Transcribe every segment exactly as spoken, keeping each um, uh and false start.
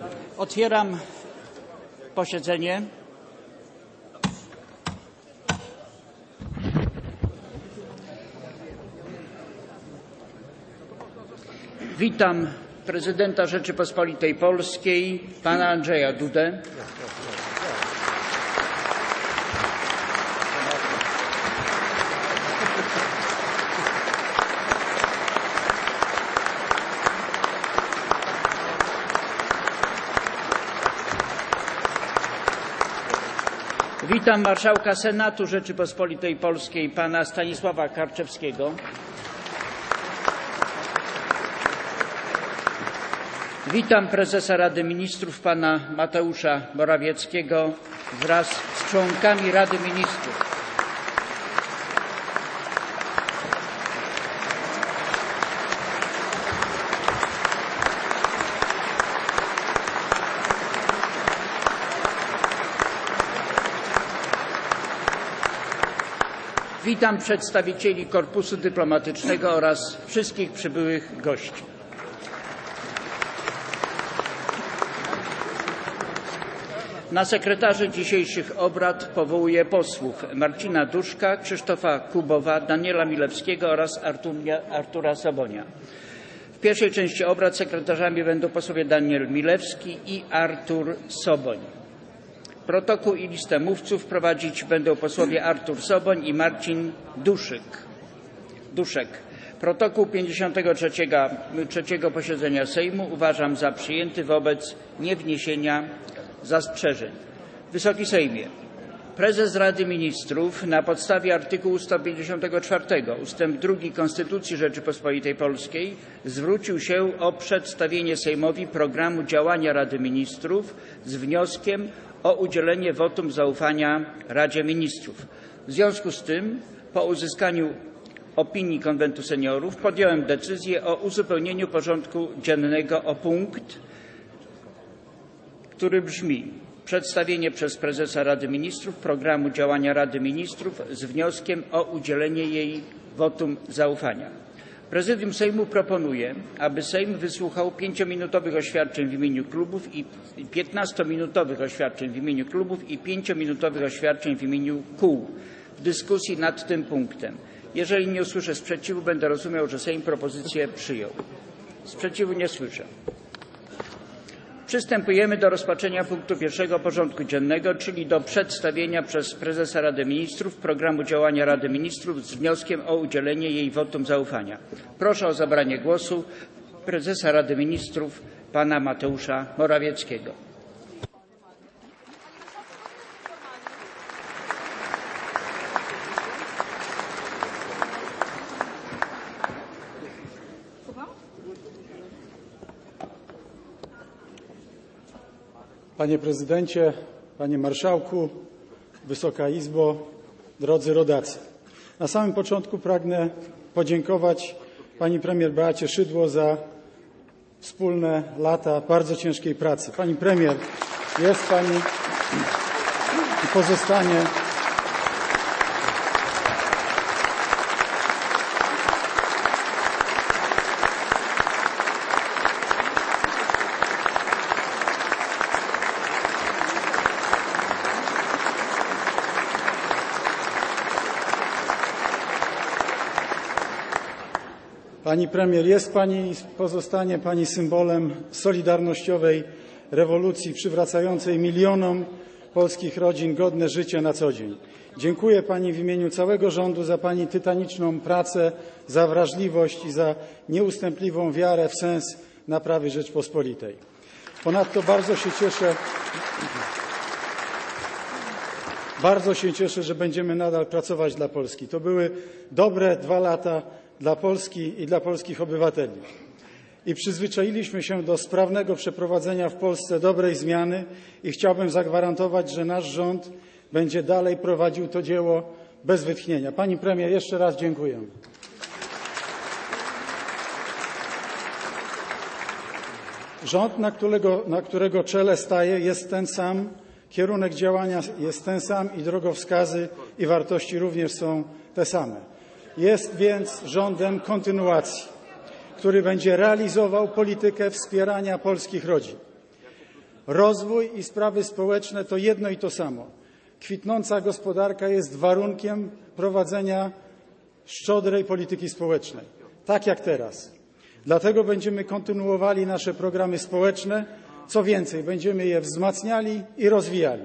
Otwieram posiedzenie. Witam prezydenta Rzeczypospolitej Polskiej, pana Andrzeja Dudę. Witam marszałka Senatu Rzeczypospolitej Polskiej, pana Stanisława Karczewskiego. Witam prezesa Rady Ministrów, pana Mateusza Morawieckiego wraz z członkami Rady Ministrów. Witam przedstawicieli korpusu dyplomatycznego oraz wszystkich przybyłych gości. Na sekretarzy dzisiejszych obrad powołuję posłów Marcina Duszka, Krzysztofa Kubowa, Daniela Milewskiego oraz Artura Sobonia. W pierwszej części obrad sekretarzami będą posłowie Daniel Milewski i Artur Soboń. Protokół i listę mówców prowadzić będą posłowie Artur Soboń i Marcin Duszyk. Duszek. Protokół pięćdziesiątego trzeciego posiedzenia Sejmu uważam za przyjęty wobec niewniesienia zastrzeżeń. Wysoki Sejmie, prezes Rady Ministrów na podstawie artykułu sto pięćdziesiątego czwartego ustęp drugi Konstytucji Rzeczypospolitej Polskiej zwrócił się o przedstawienie Sejmowi programu działania Rady Ministrów z wnioskiem o udzielenie wotum zaufania Radzie Ministrów. W związku z tym, po uzyskaniu opinii Konwentu Seniorów, podjąłem decyzję o uzupełnieniu porządku dziennego o punkt, który brzmi: przedstawienie przez prezesa Rady Ministrów programu działania Rady Ministrów z wnioskiem o udzielenie jej wotum zaufania. Prezydium Sejmu proponuje, aby Sejm wysłuchał pięciominutowych oświadczeń w imieniu klubów i piętnastominutowych oświadczeń w imieniu klubów i pięciominutowych oświadczeń w imieniu kół w dyskusji nad tym punktem. Jeżeli nie usłyszę sprzeciwu, będę rozumiał, że Sejm propozycję przyjął. Sprzeciwu nie słyszę. Przystępujemy do rozpatrzenia punktu pierwszego porządku dziennego, czyli do przedstawienia przez prezesa Rady Ministrów programu działania Rady Ministrów z wnioskiem o udzielenie jej wotum zaufania. Proszę o zabranie głosu prezesa Rady Ministrów pana Mateusza Morawieckiego. Panie prezydencie, panie marszałku, Wysoka Izbo, drodzy rodacy. Na samym początku pragnę podziękować pani premier Beacie Szydło za wspólne lata bardzo ciężkiej pracy. Pani premier, jest pani i pozostanie Pani premier, jest pani i pozostanie pani symbolem solidarnościowej rewolucji przywracającej milionom polskich rodzin godne życie na co dzień. Dziękuję pani w imieniu całego rządu za pani tytaniczną pracę, za wrażliwość i za nieustępliwą wiarę w sens naprawy Rzeczpospolitej. Ponadto bardzo się cieszę, bardzo się cieszę, że będziemy nadal pracować dla Polski. To były dobre dwa lata dla Polski i dla polskich obywateli. I przyzwyczailiśmy się do sprawnego przeprowadzenia w Polsce dobrej zmiany i chciałbym zagwarantować, że nasz rząd będzie dalej prowadził to dzieło bez wytchnienia. Pani premier, jeszcze raz dziękuję. Rząd, na którego, na którego czele staję, jest ten sam, kierunek działania jest ten sam i drogowskazy i wartości również są te same. Jest więc rządem kontynuacji, który będzie realizował politykę wspierania polskich rodzin. Rozwój i sprawy społeczne to jedno i to samo. Kwitnąca gospodarka jest warunkiem prowadzenia szczodrej polityki społecznej, tak jak teraz. Dlatego będziemy kontynuowali nasze programy społeczne. Co więcej, będziemy je wzmacniali i rozwijali.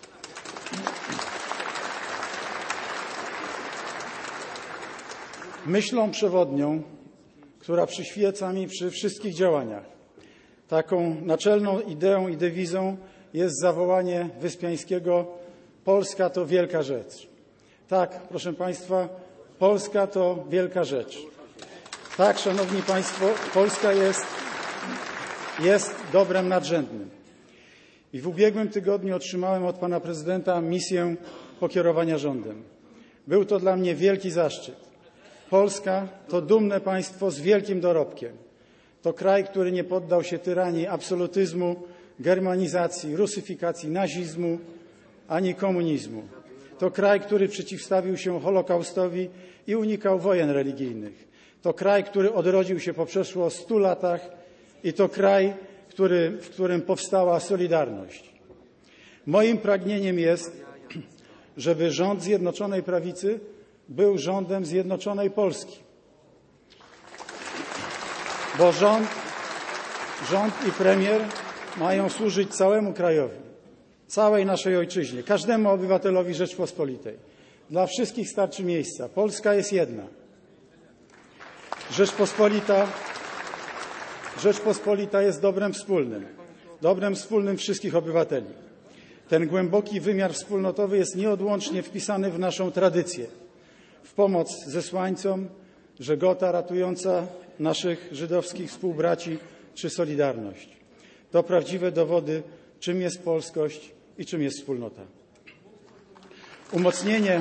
Myślą przewodnią, która przyświeca mi przy wszystkich działaniach, taką naczelną ideą i dewizą jest zawołanie Wyspiańskiego: Polska to wielka rzecz. Tak, proszę Państwa, Polska to wielka rzecz. Tak, Szanowni Państwo, Polska jest, jest dobrem nadrzędnym. I w ubiegłym tygodniu otrzymałem od Pana Prezydenta misję pokierowania rządem. Był to dla mnie wielki zaszczyt. Polska to dumne państwo z wielkim dorobkiem. To kraj, który nie poddał się tyranii absolutyzmu, germanizacji, rusyfikacji, nazizmu ani komunizmu. To kraj, który przeciwstawił się Holokaustowi i unikał wojen religijnych. To kraj, który odrodził się po przeszło stu latach i to kraj, który, w którym powstała Solidarność. Moim pragnieniem jest, żeby rząd Zjednoczonej Prawicy był rządem zjednoczonej Polski. Bo rząd, rząd i premier mają służyć całemu krajowi, całej naszej ojczyźnie, każdemu obywatelowi Rzeczpospolitej. Dla wszystkich starczy miejsca. Polska jest jedna. Rzeczpospolita, Rzeczpospolita jest dobrem wspólnym, dobrem wspólnym wszystkich obywateli. Ten głęboki wymiar wspólnotowy jest nieodłącznie wpisany w naszą tradycję. W pomoc zesłańcom, żegota ratująca naszych żydowskich współbraci czy Solidarność. To prawdziwe dowody, czym jest polskość i czym jest wspólnota. Umocnienie,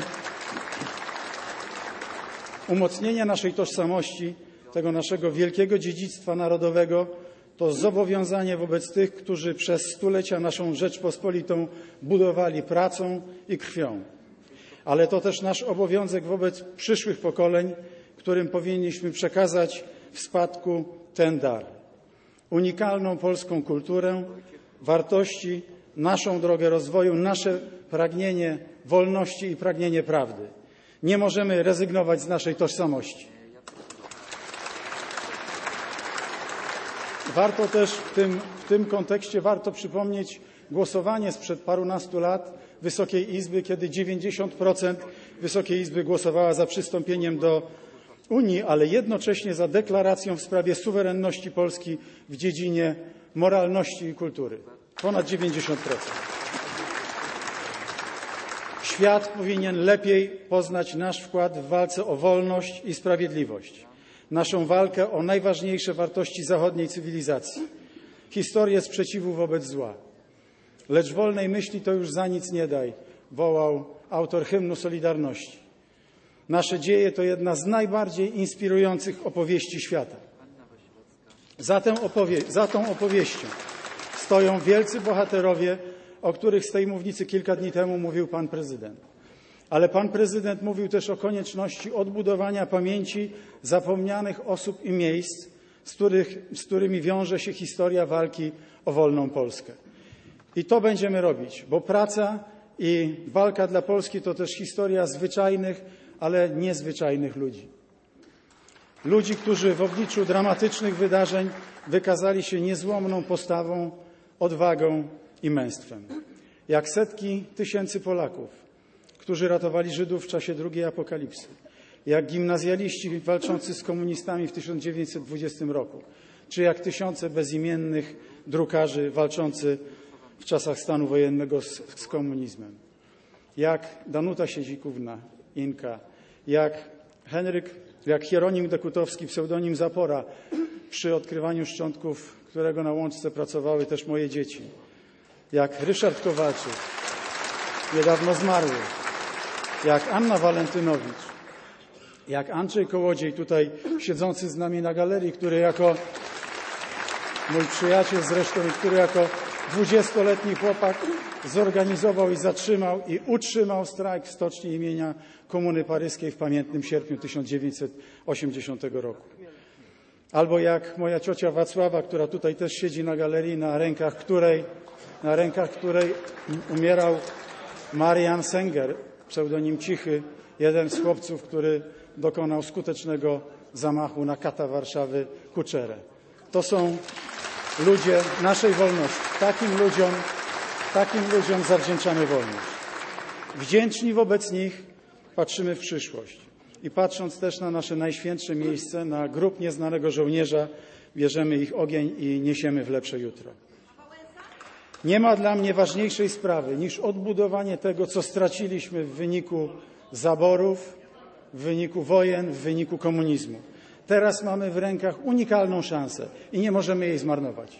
umocnienie naszej tożsamości, tego naszego wielkiego dziedzictwa narodowego, to zobowiązanie wobec tych, którzy przez stulecia naszą Rzeczpospolitą budowali pracą i krwią. Ale to też nasz obowiązek wobec przyszłych pokoleń, którym powinniśmy przekazać w spadku ten dar. Unikalną polską kulturę, wartości, naszą drogę rozwoju, nasze pragnienie wolności i pragnienie prawdy. Nie możemy rezygnować z naszej tożsamości. Warto też w tym, w tym kontekście warto przypomnieć głosowanie sprzed parunastu lat Wysokiej Izby, kiedy dziewięćdziesiąt procent Wysokiej Izby głosowała za przystąpieniem do Unii, ale jednocześnie za deklaracją w sprawie suwerenności Polski w dziedzinie moralności i kultury. Ponad dziewięćdziesiąt procent. Świat powinien lepiej poznać nasz wkład w walce o wolność i sprawiedliwość. Naszą walkę o najważniejsze wartości zachodniej cywilizacji. Historię sprzeciwu wobec zła. Lecz wolnej myśli to już za nic nie daj, wołał autor hymnu Solidarności. Nasze dzieje to jedna z najbardziej inspirujących opowieści świata. Za, tę opowie- za tą opowieścią stoją wielcy bohaterowie, o których z tej mównicy kilka dni temu mówił pan prezydent. Ale pan prezydent mówił też o konieczności odbudowania pamięci zapomnianych osób i miejsc, z, których, z którymi wiąże się historia walki o wolną Polskę. I to będziemy robić, bo praca i walka dla Polski to też historia zwyczajnych, ale niezwyczajnych ludzi. Ludzi, którzy w obliczu dramatycznych wydarzeń wykazali się niezłomną postawą, odwagą i męstwem. Jak setki tysięcy Polaków, którzy ratowali Żydów w czasie drugiej apokalipsy. Jak gimnazjaliści walczący z komunistami w tysiąc dziewięćset dwudziestym roku. Czy jak tysiące bezimiennych drukarzy walczący w czasach stanu wojennego z, z komunizmem. Jak Danuta Siedzikówna, Inka, jak Henryk, jak Hieronim Dekutowski, pseudonim Zapora, przy odkrywaniu szczątków, którego na Łączce pracowały też moje dzieci. Jak Ryszard Kowalczyk, niedawno zmarły. Jak Anna Walentynowicz. Jak Andrzej Kołodziej, tutaj siedzący z nami na galerii, który jako mój przyjaciel zresztą, który jako dwudziestoletni chłopak zorganizował i zatrzymał i utrzymał strajk w stoczni imienia Komuny Paryskiej w pamiętnym sierpniu tysiąc dziewięćset osiemdziesiątego roku. Albo jak moja ciocia Wacława, która tutaj też siedzi na galerii, na rękach której na rękach której umierał Marian Senger, pseudonim Cichy, jeden z chłopców, który dokonał skutecznego zamachu na kata Warszawy Kuczerę. To są ludzie naszej wolności. Takim ludziom, takim ludziom zawdzięczamy wolność. Wdzięczni wobec nich patrzymy w przyszłość i patrząc też na nasze najświętsze miejsce, na grób nieznanego żołnierza, bierzemy ich ogień i niesiemy w lepsze jutro. Nie ma dla mnie ważniejszej sprawy niż odbudowanie tego, co straciliśmy w wyniku zaborów, w wyniku wojen, w wyniku komunizmu. Teraz mamy w rękach unikalną szansę i nie możemy jej zmarnować.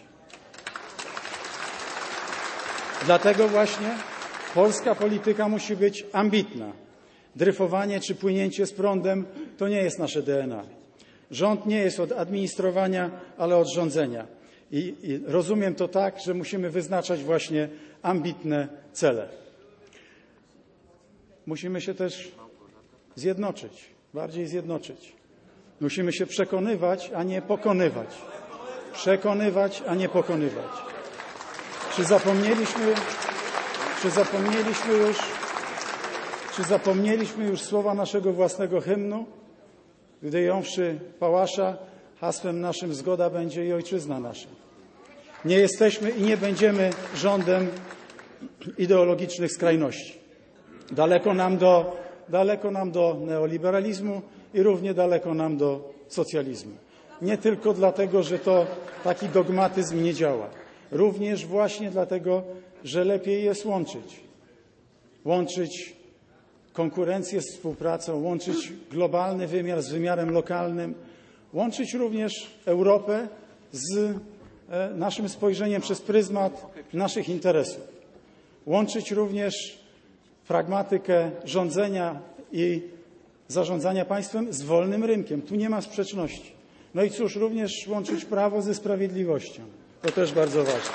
Dlatego właśnie polska polityka musi być ambitna. Dryfowanie czy płynięcie z prądem to nie jest nasze D N A. Rząd nie jest od administrowania, ale od rządzenia. I, I rozumiem to tak, że musimy wyznaczać właśnie ambitne cele. Musimy się też zjednoczyć, bardziej zjednoczyć. Musimy się przekonywać, a nie pokonywać. Przekonywać, a nie pokonywać. Czy zapomnieliśmy, czy zapomnieliśmy już, czy zapomnieliśmy już słowa naszego własnego hymnu? Gdy jąwszy pałasza, hasłem naszym zgoda będzie i ojczyzna nasza. Nie jesteśmy i nie będziemy rządem ideologicznych skrajności. Daleko nam do, daleko nam do neoliberalizmu i równie daleko nam do socjalizmu. Nie tylko dlatego, że to taki dogmatyzm nie działa. Również właśnie dlatego, że lepiej jest łączyć. Łączyć konkurencję z współpracą, łączyć globalny wymiar z wymiarem lokalnym, łączyć również Europę z naszym spojrzeniem przez pryzmat naszych interesów. Łączyć również pragmatykę rządzenia i zarządzania państwem z wolnym rynkiem. Tu nie ma sprzeczności. No i cóż, również łączyć prawo ze sprawiedliwością. To też bardzo ważne.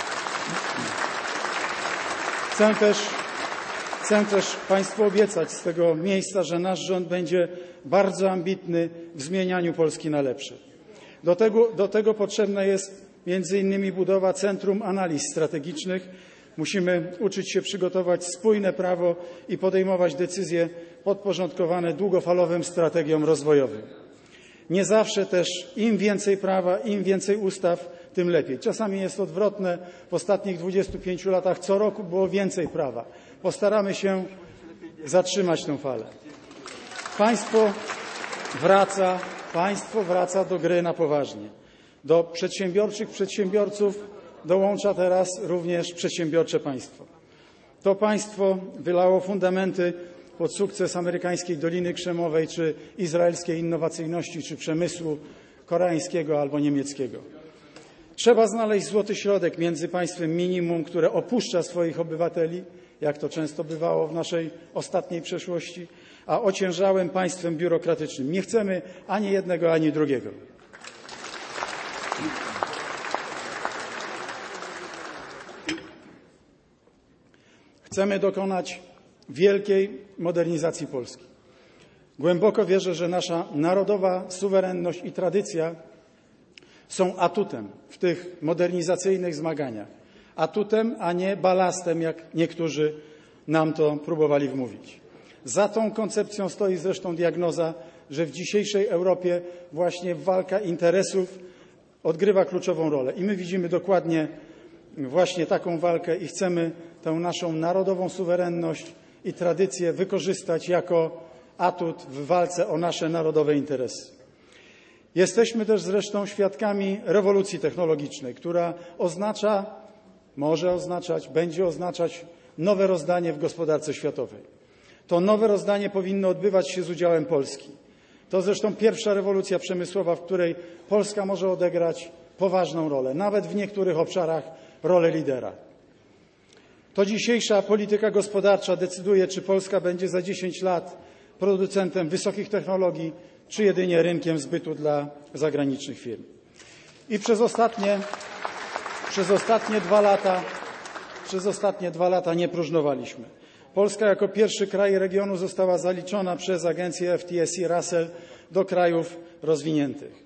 Chcę też, chcę też Państwu obiecać z tego miejsca, że nasz rząd będzie bardzo ambitny w zmienianiu Polski na lepsze. Do tego, do tego potrzebna jest między innymi budowa Centrum Analiz Strategicznych. Musimy uczyć się przygotować spójne prawo i podejmować decyzje podporządkowane długofalowym strategiom rozwojowym. Nie zawsze też im więcej prawa, im więcej ustaw, tym lepiej. Czasami jest odwrotne. W ostatnich dwudziestu pięciu latach co roku było więcej prawa. Postaramy się zatrzymać tę falę. Państwo wraca, państwo wraca do gry na poważnie. Do przedsiębiorczych przedsiębiorców dołącza teraz również przedsiębiorcze państwo. To państwo wylało fundamenty pod sukces amerykańskiej Doliny Krzemowej, czy izraelskiej innowacyjności, czy przemysłu koreańskiego albo niemieckiego. Trzeba znaleźć złoty środek między państwem minimum, które opuszcza swoich obywateli, jak to często bywało w naszej ostatniej przeszłości, a ociężałym państwem biurokratycznym. Nie chcemy ani jednego, ani drugiego. Chcemy dokonać wielkiej modernizacji Polski. Głęboko wierzę, że nasza narodowa suwerenność i tradycja są atutem w tych modernizacyjnych zmaganiach. Atutem, a nie balastem, jak niektórzy nam to próbowali wmówić. Za tą koncepcją stoi zresztą diagnoza, że w dzisiejszej Europie właśnie walka interesów odgrywa kluczową rolę. I my widzimy dokładnie właśnie taką walkę i chcemy tę naszą narodową suwerenność i tradycję wykorzystać jako atut w walce o nasze narodowe interesy. Jesteśmy też zresztą świadkami rewolucji technologicznej, która oznacza, może oznaczać, będzie oznaczać nowe rozdanie w gospodarce światowej. To nowe rozdanie powinno odbywać się z udziałem Polski. To zresztą pierwsza rewolucja przemysłowa, w której Polska może odegrać poważną rolę, nawet w niektórych obszarach rolę lidera. To dzisiejsza polityka gospodarcza decyduje, czy Polska będzie za dziesięć lat producentem wysokich technologii, czy jedynie rynkiem zbytu dla zagranicznych firm. I przez ostatnie, przez ostatnie dwa lata, przez ostatnie dwa lata nie próżnowaliśmy. Polska jako pierwszy kraj regionu została zaliczona przez agencję F T S E Russell do krajów rozwiniętych.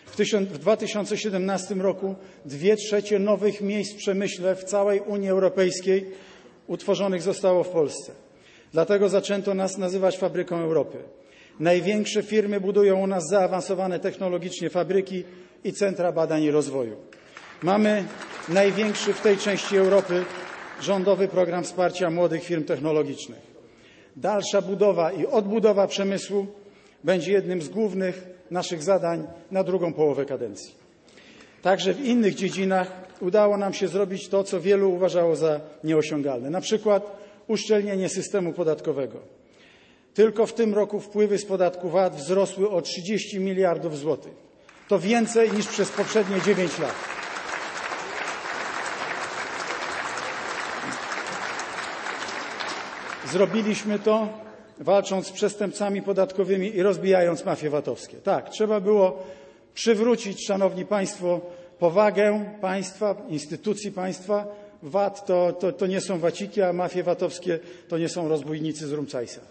W dwa tysiące siedemnastym roku dwie trzecie nowych miejsc w przemyśle w całej Unii Europejskiej utworzonych zostało w Polsce. Dlatego zaczęto nas nazywać fabryką Europy. Największe firmy budują u nas zaawansowane technologicznie fabryki i centra badań i rozwoju. Mamy największy w tej części Europy rządowy program wsparcia młodych firm technologicznych. Dalsza budowa i odbudowa przemysłu będzie jednym z głównych naszych zadań na drugą połowę kadencji. Także w innych dziedzinach udało nam się zrobić to, co wielu uważało za nieosiągalne. Na przykład uszczelnienie systemu podatkowego. Tylko w tym roku wpływy z podatku V A T wzrosły o trzydzieści miliardów złotych. To więcej niż przez poprzednie dziewięć lat. Zrobiliśmy to, walcząc z przestępcami podatkowymi i rozbijając mafie VAT-owskie. Tak, trzeba było przywrócić, szanowni państwo, powagę państwa, instytucji państwa. V A T to, to, to nie są waciki, a mafie VAT-owskie to nie są rozbójnicy z Rumcajsa.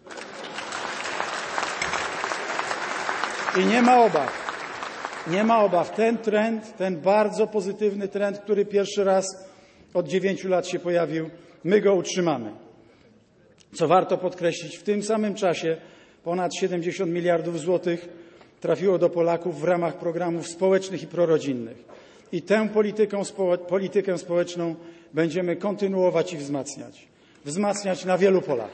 I nie ma obaw, nie ma obaw. Ten trend, ten bardzo pozytywny trend, który pierwszy raz od dziewięciu lat się pojawił, my go utrzymamy. Co warto podkreślić, w tym samym czasie ponad siedemdziesiąt miliardów złotych trafiło do Polaków w ramach programów społecznych i prorodzinnych. I tę polityką, politykę społeczną będziemy kontynuować i wzmacniać. Wzmacniać na wielu polach.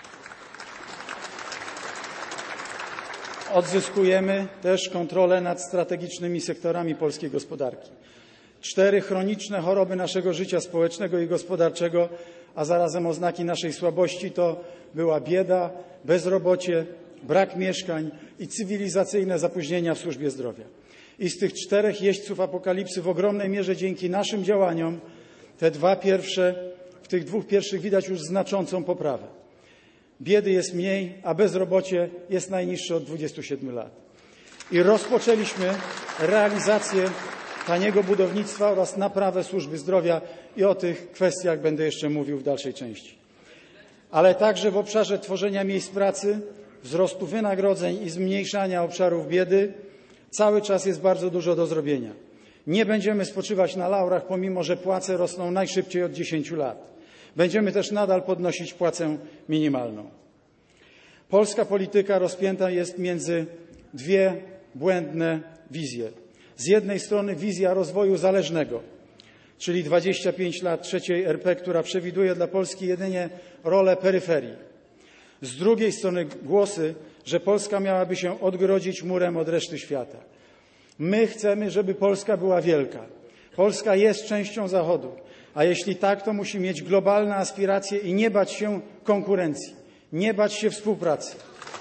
Odzyskujemy też kontrolę nad strategicznymi sektorami polskiej gospodarki. Cztery chroniczne choroby naszego życia społecznego i gospodarczego, a zarazem oznaki naszej słabości to była bieda, bezrobocie, brak mieszkań i cywilizacyjne zapóźnienia w służbie zdrowia. I z tych czterech jeźdźców apokalipsy w ogromnej mierze dzięki naszym działaniom te dwa pierwsze, w tych dwóch pierwszych widać już znaczącą poprawę. Biedy jest mniej, a bezrobocie jest najniższe od dwudziestu siedmiu lat. I rozpoczęliśmy realizację taniego budownictwa oraz naprawę służby zdrowia i o tych kwestiach będę jeszcze mówił w dalszej części. Ale także w obszarze tworzenia miejsc pracy, wzrostu wynagrodzeń i zmniejszania obszarów biedy cały czas jest bardzo dużo do zrobienia. Nie będziemy spoczywać na laurach, pomimo że płace rosną najszybciej od dziesięciu lat. Będziemy też nadal podnosić płacę minimalną. Polska polityka rozpięta jest między dwie błędne wizje. Z jednej strony wizja rozwoju zależnego, czyli dwadzieścia pięć lat trzeciej R P, która przewiduje dla Polski jedynie rolę peryferii. Z drugiej strony głosy, że Polska miałaby się odgrodzić murem od reszty świata. My chcemy, żeby Polska była wielka. Polska jest częścią Zachodu, a jeśli tak, to musi mieć globalne aspiracje i nie bać się konkurencji, nie bać się współpracy.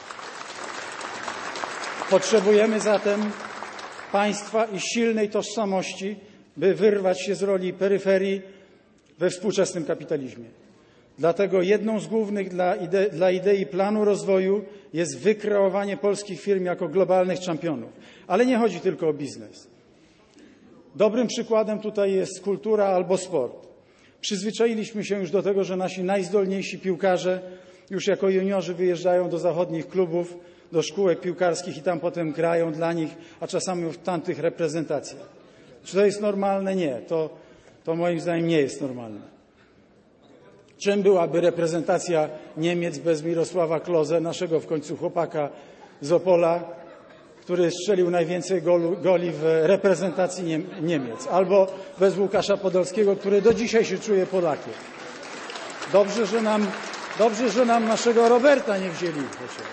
Potrzebujemy zatem państwa i silnej tożsamości, by wyrwać się z roli peryferii we współczesnym kapitalizmie. Dlatego jedną z głównych dla, ide- dla idei planu rozwoju jest wykreowanie polskich firm jako globalnych czempionów. Ale nie chodzi tylko o biznes. Dobrym przykładem tutaj jest kultura albo sport. Przyzwyczailiśmy się już do tego, że nasi najzdolniejsi piłkarze już jako juniorzy wyjeżdżają do zachodnich klubów, do szkółek piłkarskich i tam potem grają dla nich, a czasami w tamtych reprezentacjach. Czy to jest normalne? Nie. To, to moim zdaniem nie jest normalne. Czym byłaby reprezentacja Niemiec bez Mirosława Klose, naszego w końcu chłopaka z Opola, który strzelił najwięcej golu, goli w reprezentacji Niem- Niemiec, albo bez Łukasza Podolskiego, który do dzisiaj się czuje Polakiem. Dobrze, że nam, dobrze, że nam naszego Roberta nie wzięli przecież.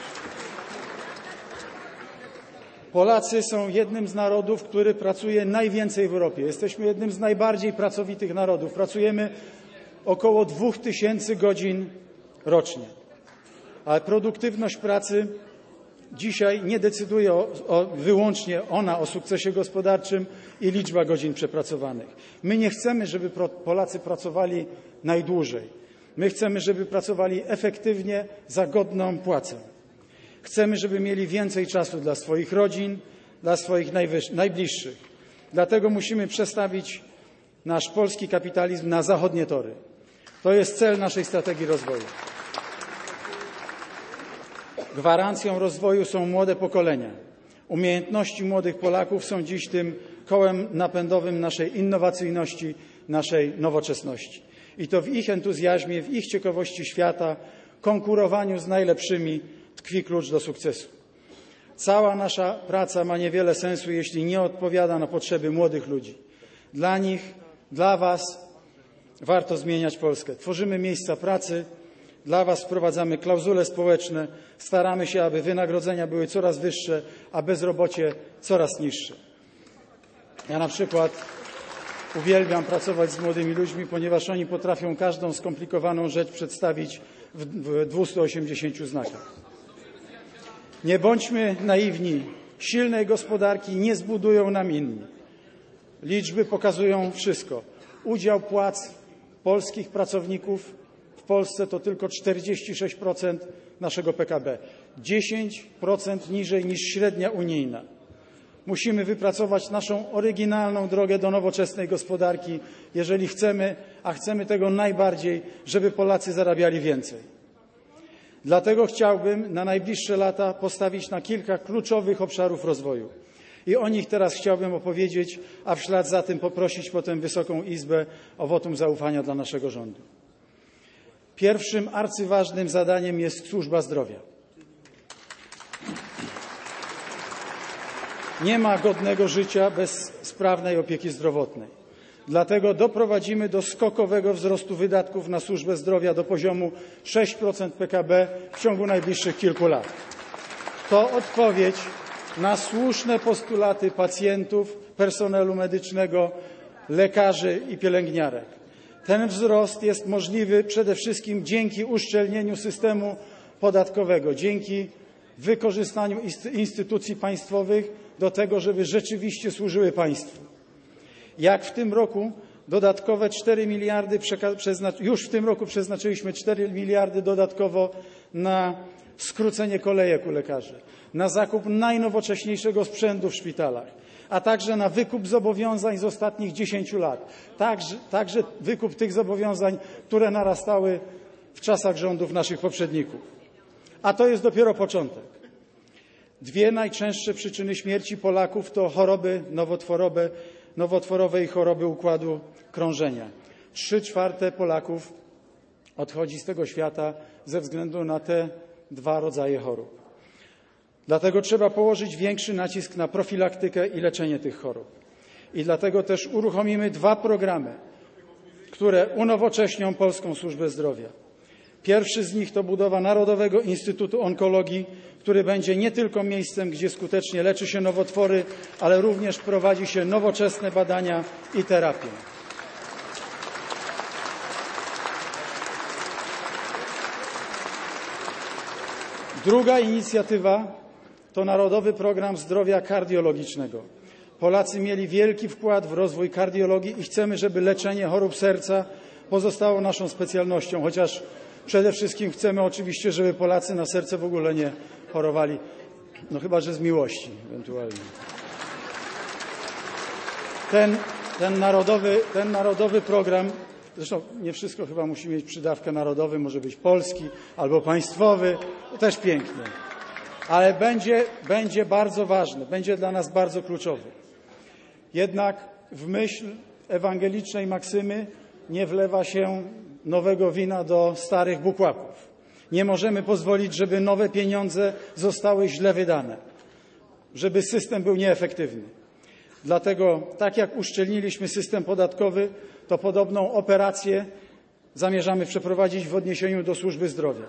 Polacy są jednym z narodów, który pracuje najwięcej w Europie. Jesteśmy jednym z najbardziej pracowitych narodów. Pracujemy około dwóch tysięcy godzin rocznie. Ale produktywność pracy dzisiaj nie decyduje o, o, wyłącznie ona o sukcesie gospodarczym i liczba godzin przepracowanych. My nie chcemy, żeby pro, Polacy pracowali najdłużej. My chcemy, żeby pracowali efektywnie za godną płacę. Chcemy, żeby mieli więcej czasu dla swoich rodzin, dla swoich najwyż, najbliższych. Dlatego musimy przestawić nasz polski kapitalizm na zachodnie tory. To jest cel naszej strategii rozwoju. Gwarancją rozwoju są młode pokolenia. Umiejętności młodych Polaków są dziś tym kołem napędowym naszej innowacyjności, naszej nowoczesności. I to w ich entuzjazmie, w ich ciekawości świata, konkurowaniu z najlepszymi tkwi klucz do sukcesu. Cała nasza praca ma niewiele sensu, jeśli nie odpowiada na potrzeby młodych ludzi. Dla nich, dla Was warto zmieniać Polskę. Tworzymy miejsca pracy, dla Was wprowadzamy klauzule społeczne, staramy się, aby wynagrodzenia były coraz wyższe, a bezrobocie coraz niższe. Ja na przykład uwielbiam pracować z młodymi ludźmi, ponieważ oni potrafią każdą skomplikowaną rzecz przedstawić w dwustu osiemdziesięciu znakach. Nie bądźmy naiwni. Silnej gospodarki nie zbudują nam inni. Liczby pokazują wszystko. Udział płac polskich pracowników w Polsce to tylko czterdzieści sześć procent naszego P K B. dziesięć procent niżej niż średnia unijna. Musimy wypracować naszą oryginalną drogę do nowoczesnej gospodarki, jeżeli chcemy, a chcemy tego najbardziej, żeby Polacy zarabiali więcej. Dlatego chciałbym na najbliższe lata postawić na kilka kluczowych obszarów rozwoju. I o nich teraz chciałbym opowiedzieć, a w ślad za tym poprosić potem Wysoką Izbę o wotum zaufania dla naszego rządu. Pierwszym arcyważnym zadaniem jest służba zdrowia. Nie ma godnego życia bez sprawnej opieki zdrowotnej. Dlatego doprowadzimy do skokowego wzrostu wydatków na służbę zdrowia do poziomu sześć procent P K B w ciągu najbliższych kilku lat. To odpowiedź na słuszne postulaty pacjentów, personelu medycznego, lekarzy i pielęgniarek. Ten wzrost jest możliwy przede wszystkim dzięki uszczelnieniu systemu podatkowego, dzięki wykorzystaniu instytucji państwowych do tego, żeby rzeczywiście służyły państwu. Jak w tym roku dodatkowe cztery miliardy, już w tym roku przeznaczyliśmy cztery miliardy dodatkowo na skrócenie kolejek u lekarzy, na zakup najnowocześniejszego sprzętu w szpitalach, a także na wykup zobowiązań z ostatnich dziesięciu lat. Także, także wykup tych zobowiązań, które narastały w czasach rządów naszych poprzedników. A to jest dopiero początek. Dwie najczęstsze przyczyny śmierci Polaków to choroby nowotworowe, nowotworowe i choroby układu krążenia. Trzy czwarte Polaków odchodzi z tego świata ze względu na te dwa rodzaje chorób. Dlatego trzeba położyć większy nacisk na profilaktykę i leczenie tych chorób. I dlatego też uruchomimy dwa programy, które unowocześnią polską służbę zdrowia. Pierwszy z nich to budowa Narodowego Instytutu Onkologii, który będzie nie tylko miejscem, gdzie skutecznie leczy się nowotwory, ale również prowadzi się nowoczesne badania i terapię. Druga inicjatywa to Narodowy Program Zdrowia Kardiologicznego. Polacy mieli wielki wkład w rozwój kardiologii i chcemy, żeby leczenie chorób serca pozostało naszą specjalnością, chociaż przede wszystkim chcemy oczywiście, żeby Polacy na serce w ogóle nie chorowali, no chyba że z miłości ewentualnie. Ten, ten, narodowy, ten narodowy program, zresztą nie wszystko chyba musi mieć przydawkę narodowy, może być polski albo państwowy, to też pięknie, ale będzie, będzie bardzo ważny, będzie dla nas bardzo kluczowy. Jednak w myśl ewangelicznej maksymy nie wlewa się nowego wina do starych bukłaków. Nie możemy pozwolić, żeby nowe pieniądze zostały źle wydane, żeby system był nieefektywny. Dlatego, tak jak uszczelniliśmy system podatkowy, to podobną operację zamierzamy przeprowadzić w odniesieniu do służby zdrowia.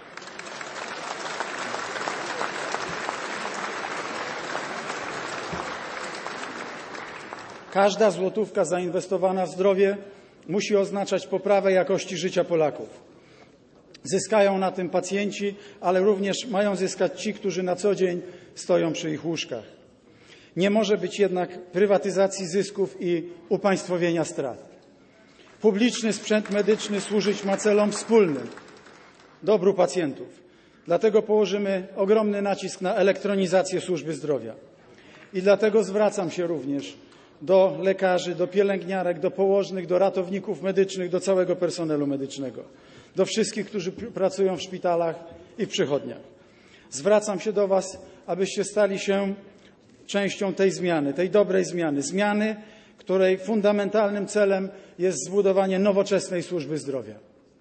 Każda złotówka zainwestowana w zdrowie musi oznaczać poprawę jakości życia Polaków. Zyskają na tym pacjenci, ale również mają zyskać ci, którzy na co dzień stoją przy ich łóżkach. Nie może być jednak prywatyzacji zysków i upaństwowienia strat. Publiczny sprzęt medyczny służyć ma celom wspólnym, dobru pacjentów. Dlatego położymy ogromny nacisk na elektronizację służby zdrowia. I dlatego zwracam się również do lekarzy, do pielęgniarek, do położnych, do ratowników medycznych, do całego personelu medycznego, do wszystkich, którzy pracują w szpitalach i w przychodniach. Zwracam się do Was, abyście stali się częścią tej zmiany, tej dobrej zmiany, zmiany, której fundamentalnym celem jest zbudowanie nowoczesnej służby zdrowia.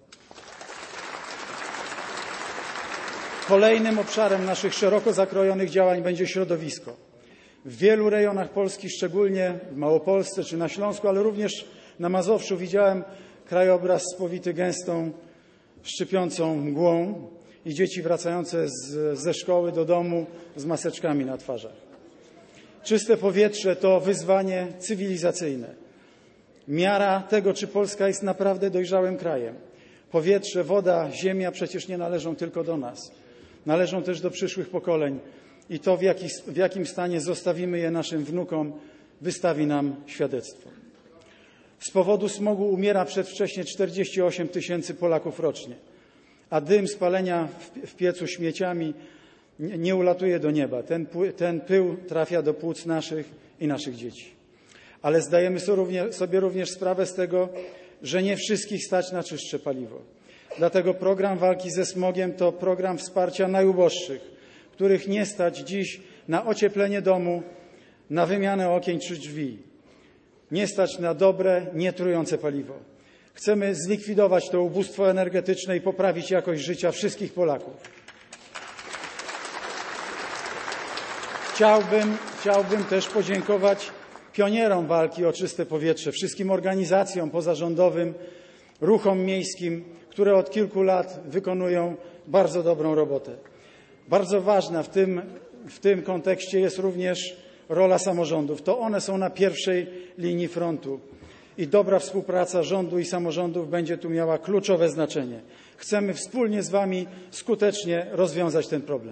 Kolejnym obszarem naszych szeroko zakrojonych działań będzie środowisko. W wielu rejonach Polski, szczególnie w Małopolsce czy na Śląsku, ale również na Mazowszu widziałem krajobraz spowity gęstą, szczypiącą mgłą i dzieci wracające z, ze szkoły do domu z maseczkami na twarzach. Czyste powietrze to wyzwanie cywilizacyjne. Miara tego, czy Polska jest naprawdę dojrzałym krajem. Powietrze, woda, ziemia przecież nie należą tylko do nas. Należą też do przyszłych pokoleń i to, w, jaki, w jakim stanie zostawimy je naszym wnukom, wystawi nam świadectwo. Z powodu smogu umiera przedwcześnie czterdzieści osiem tysięcy Polaków rocznie, a dym spalenia w, w piecu śmieciami nie, nie ulatuje do nieba. Ten, ten pył trafia do płuc naszych i naszych dzieci. Ale zdajemy sobie również sprawę z tego, że nie wszystkich stać na czystsze paliwo. Dlatego program walki ze smogiem to program wsparcia najuboższych, których nie stać dziś na ocieplenie domu, na wymianę okien czy drzwi. Nie stać na dobre, nietrujące paliwo. Chcemy zlikwidować to ubóstwo energetyczne i poprawić jakość życia wszystkich Polaków. Chciałbym, chciałbym też podziękować pionierom walki o czyste powietrze, wszystkim organizacjom pozarządowym, ruchom miejskim, które od kilku lat wykonują bardzo dobrą robotę. Bardzo ważna w tym, w tym kontekście jest również rola samorządów. To one są na pierwszej linii frontu i dobra współpraca rządu i samorządów będzie tu miała kluczowe znaczenie. Chcemy wspólnie z Wami skutecznie rozwiązać ten problem.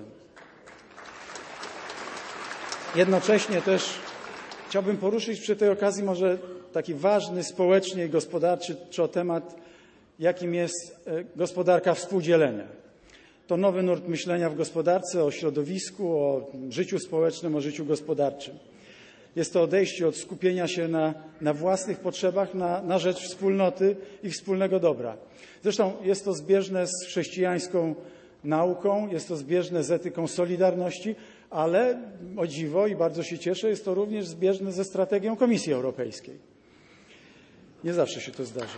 Jednocześnie też chciałbym poruszyć przy tej okazji może taki ważny społecznie i gospodarczy temat, jakim jest gospodarka współdzielenia. To nowy nurt myślenia w gospodarce, o środowisku, o życiu społecznym, o życiu gospodarczym. Jest to odejście od skupienia się na, na własnych potrzebach na, na rzecz wspólnoty i wspólnego dobra. Zresztą jest to zbieżne z chrześcijańską nauką, jest to zbieżne z etyką solidarności, ale o dziwo i bardzo się cieszę, jest to również zbieżne ze strategią Komisji Europejskiej. Nie zawsze się to zdarza.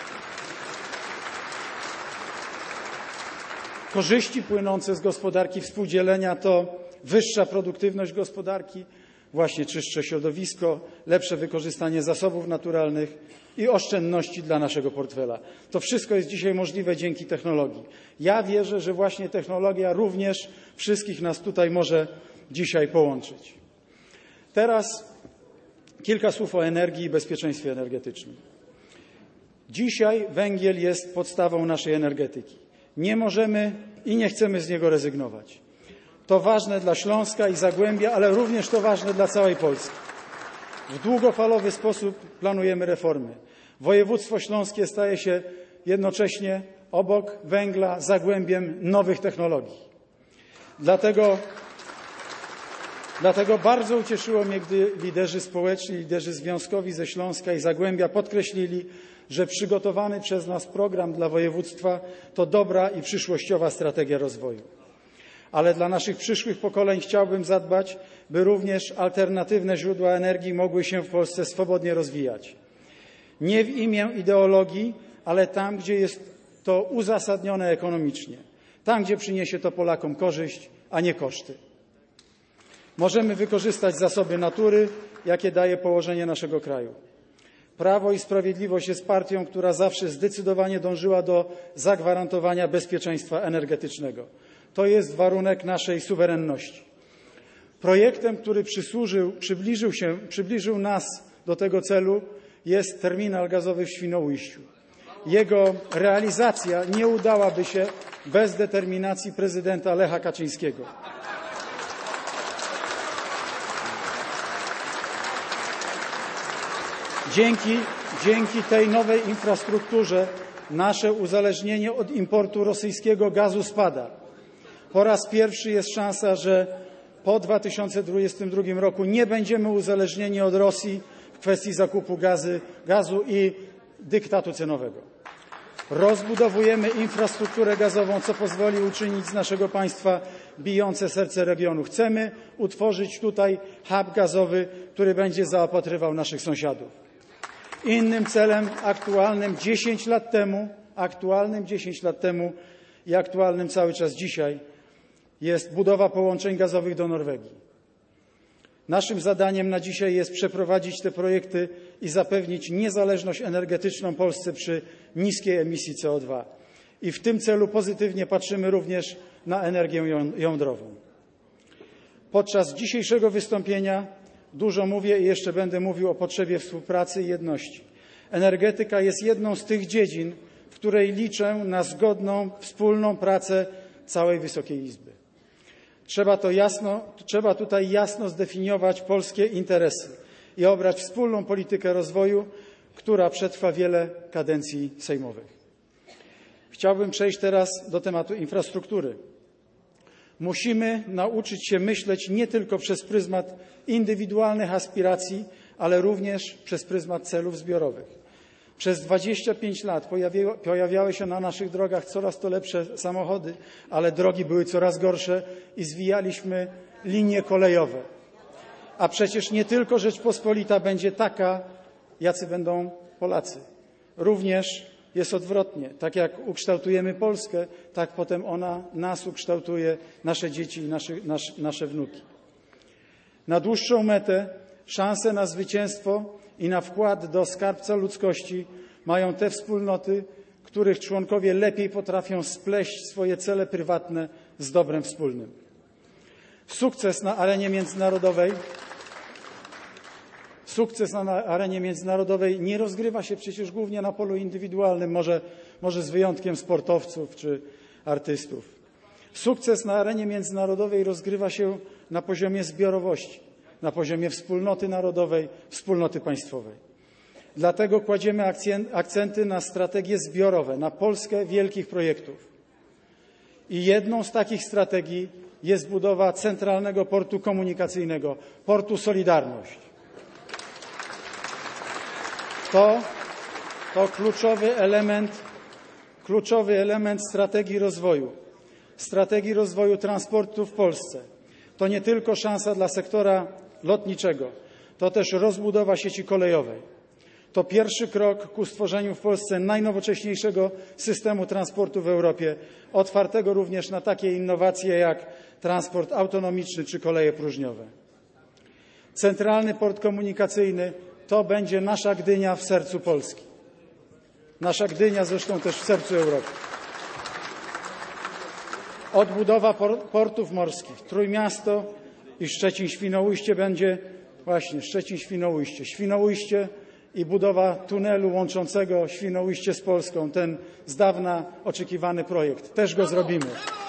Korzyści płynące z gospodarki współdzielenia to wyższa produktywność gospodarki, właśnie czystsze środowisko, lepsze wykorzystanie zasobów naturalnych i oszczędności dla naszego portfela. To wszystko jest dzisiaj możliwe dzięki technologii. Ja wierzę, że właśnie technologia również wszystkich nas tutaj może dzisiaj połączyć. Teraz kilka słów o energii i bezpieczeństwie energetycznym. Dzisiaj węgiel jest podstawą naszej energetyki. Nie możemy i nie chcemy z niego rezygnować. To ważne dla Śląska i Zagłębia, ale również to ważne dla całej Polski. W długofalowy sposób planujemy reformy. Województwo śląskie staje się jednocześnie obok węgla zagłębiem nowych technologii. Dlatego, dlatego bardzo ucieszyło mnie, gdy liderzy społeczni, liderzy związkowi ze Śląska i Zagłębia podkreślili, że przygotowany przez nas program dla województwa to dobra i przyszłościowa strategia rozwoju. Ale dla naszych przyszłych pokoleń chciałbym zadbać, by również alternatywne źródła energii mogły się w Polsce swobodnie rozwijać. Nie w imię ideologii, ale tam, gdzie jest to uzasadnione ekonomicznie. Tam, gdzie przyniesie to Polakom korzyść, a nie koszty. Możemy wykorzystać zasoby natury, jakie daje położenie naszego kraju. Prawo i Sprawiedliwość jest partią, która zawsze zdecydowanie dążyła do zagwarantowania bezpieczeństwa energetycznego. To jest warunek naszej suwerenności. Projektem, który przysłużył, przybliżył, się, przybliżył nas do tego celu, jest terminal gazowy w Świnoujściu. Jego realizacja nie udałaby się bez determinacji prezydenta Lecha Kaczyńskiego. Dzięki, dzięki tej nowej infrastrukturze nasze uzależnienie od importu rosyjskiego gazu spada. Po raz pierwszy jest szansa, że po dwa tysiące dwudziestym drugim roku nie będziemy uzależnieni od Rosji w kwestii zakupu gazy, gazu i dyktatu cenowego. Rozbudowujemy infrastrukturę gazową, co pozwoli uczynić z naszego państwa bijące serce regionu. Chcemy utworzyć tutaj hub gazowy, który będzie zaopatrywał naszych sąsiadów. Innym celem aktualnym dziesięć lat temu, aktualnym dziesięć lat temu i aktualnym cały czas dzisiaj jest budowa połączeń gazowych do Norwegii. Naszym zadaniem na dzisiaj jest przeprowadzić te projekty i zapewnić niezależność energetyczną Polsce przy niskiej emisji C O dwa. I w tym celu pozytywnie patrzymy również na energię jądrową. Podczas dzisiejszego wystąpienia dużo mówię i jeszcze będę mówił o potrzebie współpracy i jedności. Energetyka jest jedną z tych dziedzin, w której liczę na zgodną, wspólną pracę całej Wysokiej Izby. Trzeba, to jasno, trzeba tutaj jasno zdefiniować polskie interesy i obrać wspólną politykę rozwoju, która przetrwa wiele kadencji sejmowych. Chciałbym przejść teraz do tematu infrastruktury. Musimy nauczyć się myśleć nie tylko przez pryzmat indywidualnych aspiracji, ale również przez pryzmat celów zbiorowych. Przez dwadzieścia pięć lat pojawiały się na naszych drogach coraz to lepsze samochody, ale drogi były coraz gorsze i zwijaliśmy linie kolejowe. A przecież nie tylko Rzeczpospolita będzie taka, jacy będą Polacy. Również jest odwrotnie. Tak jak ukształtujemy Polskę, tak potem ona nas ukształtuje, nasze dzieci i nasze, nasz, nasze wnuki. Na dłuższą metę szansę na zwycięstwo i na wkład do skarbca ludzkości mają te wspólnoty, których członkowie lepiej potrafią spleść swoje cele prywatne z dobrem wspólnym. Sukces na arenie międzynarodowej Sukces na arenie międzynarodowej nie rozgrywa się przecież głównie na polu indywidualnym, może, może z wyjątkiem sportowców czy artystów. Sukces na arenie międzynarodowej rozgrywa się na poziomie zbiorowości, na poziomie wspólnoty narodowej, wspólnoty państwowej. Dlatego kładziemy akcenty na strategie zbiorowe, na Polskę wielkich projektów. I jedną z takich strategii jest budowa Centralnego Portu Komunikacyjnego, portu Solidarność. To, to kluczowy element, kluczowy element strategii rozwoju, strategii rozwoju transportu w Polsce. To nie tylko szansa dla sektora lotniczego, to też rozbudowa sieci kolejowej. To pierwszy krok ku stworzeniu w Polsce najnowocześniejszego systemu transportu w Europie, otwartego również na takie innowacje jak transport autonomiczny czy koleje próżniowe. Centralny Port Komunikacyjny to będzie nasza Gdynia w sercu Polski. Nasza Gdynia zresztą też w sercu Europy. Odbudowa portów morskich. Trójmiasto i Szczecin-Świnoujście będzie właśnie Szczecin-Świnoujście. Świnoujście i budowa tunelu łączącego Świnoujście z Polską. Ten z dawna oczekiwany projekt. Też go zrobimy.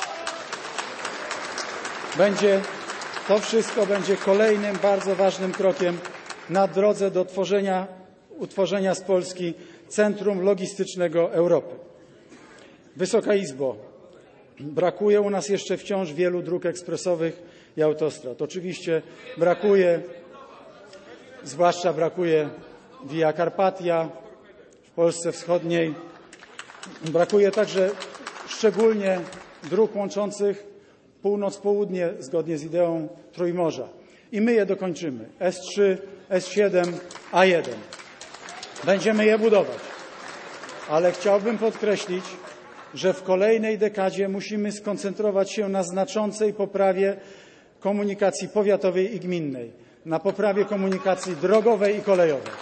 Będzie, to wszystko będzie kolejnym bardzo ważnym krokiem na drodze do tworzenia, utworzenia z Polski centrum logistycznego Europy. Wysoka Izbo, brakuje u nas jeszcze wciąż wielu dróg ekspresowych i autostrad. Oczywiście brakuje, zwłaszcza brakuje Via Carpatia w Polsce Wschodniej. Brakuje także szczególnie dróg łączących północ-południe zgodnie z ideą Trójmorza. I my je dokończymy. S trzy, S siedem, A jeden. Będziemy je budować. Ale chciałbym podkreślić, że w kolejnej dekadzie musimy skoncentrować się na znaczącej poprawie komunikacji powiatowej i gminnej, na poprawie komunikacji drogowej i kolejowej.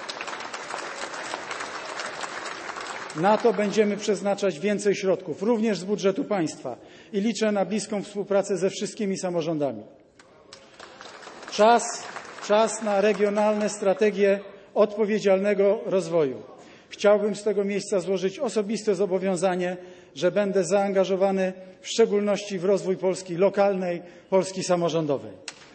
Na to będziemy przeznaczać więcej środków, również z budżetu państwa i liczę na bliską współpracę ze wszystkimi samorządami. Czas, czas na regionalne strategie odpowiedzialnego rozwoju. Chciałbym z tego miejsca złożyć osobiste zobowiązanie, że będę zaangażowany w szczególności w rozwój Polski lokalnej, Polski samorządowej.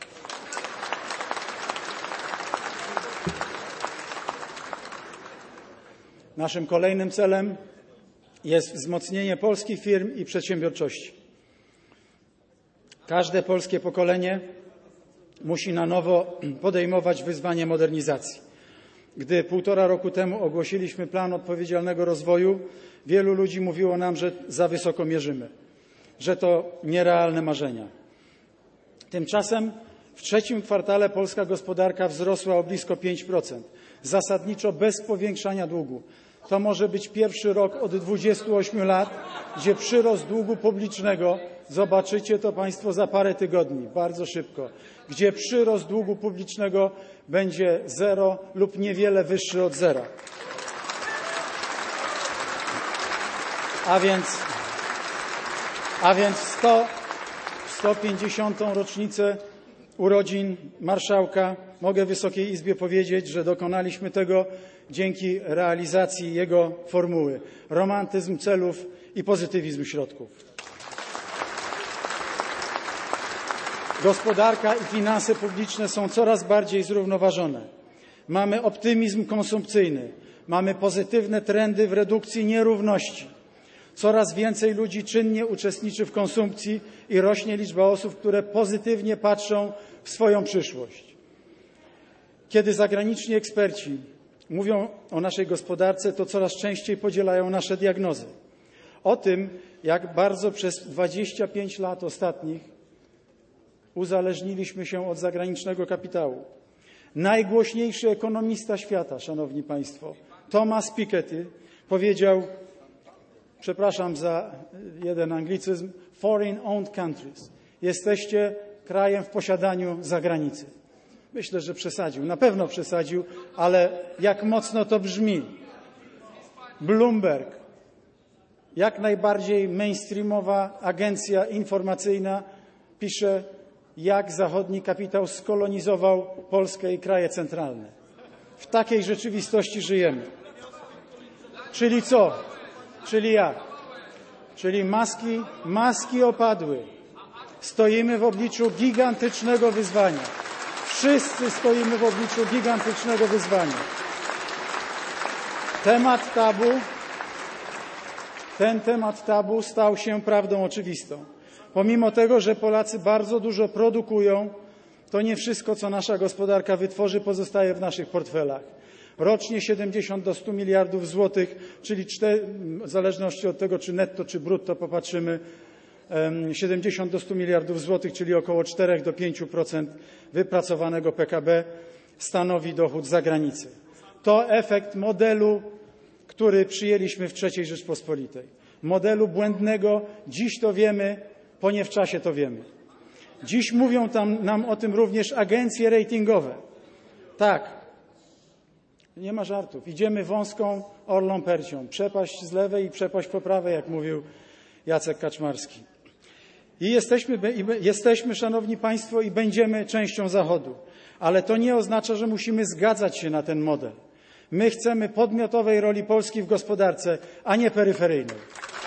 Naszym kolejnym celem jest wzmocnienie polskich firm i przedsiębiorczości. Każde polskie pokolenie musi na nowo podejmować wyzwanie modernizacji. Gdy półtora roku temu ogłosiliśmy plan odpowiedzialnego rozwoju, wielu ludzi mówiło nam, że za wysoko mierzymy, że to nierealne marzenia. Tymczasem w trzecim kwartale polska gospodarka wzrosła o blisko pięć procent, zasadniczo bez powiększania długu. To może być pierwszy rok od dwudziestu ośmiu lat, gdzie przyrost długu publicznego, zobaczycie to Państwo za parę tygodni, bardzo szybko, gdzie przyrost długu publicznego będzie zero lub niewiele wyższy od zera. A więc, a więc w sto pięćdziesiątą rocznicę urodzin marszałka mogę Wysokiej Izbie powiedzieć, że dokonaliśmy tego dzięki realizacji jego formuły: romantyzm celów i pozytywizm środków. Gospodarka i finanse publiczne są coraz bardziej zrównoważone. Mamy optymizm konsumpcyjny, mamy pozytywne trendy w redukcji nierówności. Coraz więcej ludzi czynnie uczestniczy w konsumpcji i rośnie liczba osób, które pozytywnie patrzą w swoją przyszłość. Kiedy zagraniczni eksperci mówią o naszej gospodarce, to coraz częściej podzielają nasze diagnozy. O tym, jak bardzo przez dwadzieścia pięć lat ostatnich uzależniliśmy się od zagranicznego kapitału. Najgłośniejszy ekonomista świata, szanowni państwo, Thomas Piketty, powiedział, przepraszam za jeden anglicyzm, foreign owned countries. Jesteście krajem w posiadaniu zagranicy. Myślę, że przesadził, na pewno przesadził, ale jak mocno to brzmi. Bloomberg, jak najbardziej mainstreamowa agencja informacyjna, pisze, jak zachodni kapitał skolonizował Polskę i kraje centralne. W takiej rzeczywistości żyjemy. Czyli co? Czyli jak? Czyli maski, maski opadły. Stoimy w obliczu gigantycznego wyzwania. Wszyscy stoimy w obliczu gigantycznego wyzwania. Temat tabu, ten temat tabu stał się prawdą oczywistą. Pomimo tego, że Polacy bardzo dużo produkują, to nie wszystko, co nasza gospodarka wytworzy, pozostaje w naszych portfelach. Rocznie siedemdziesiąt do stu miliardów złotych, czyli w zależności od tego, czy netto, czy brutto popatrzymy, siedemdziesiąt do stu miliardów złotych, czyli około cztery do pięciu procent wypracowanego P K B stanowi dochód z zagranicy. To efekt modelu, który przyjęliśmy w trzeciej Rzeczpospolitej. Modelu błędnego, dziś to wiemy, bo nie w czasie to wiemy. Dziś mówią tam nam o tym również agencje ratingowe. Tak, nie ma żartów. Idziemy wąską orlą percią. Przepaść z lewej i przepaść po prawej, jak mówił Jacek Kaczmarski. I jesteśmy, jesteśmy, szanowni państwo, i będziemy częścią Zachodu. Ale to nie oznacza, że musimy zgadzać się na ten model. My chcemy podmiotowej roli Polski w gospodarce, a nie peryferyjnej.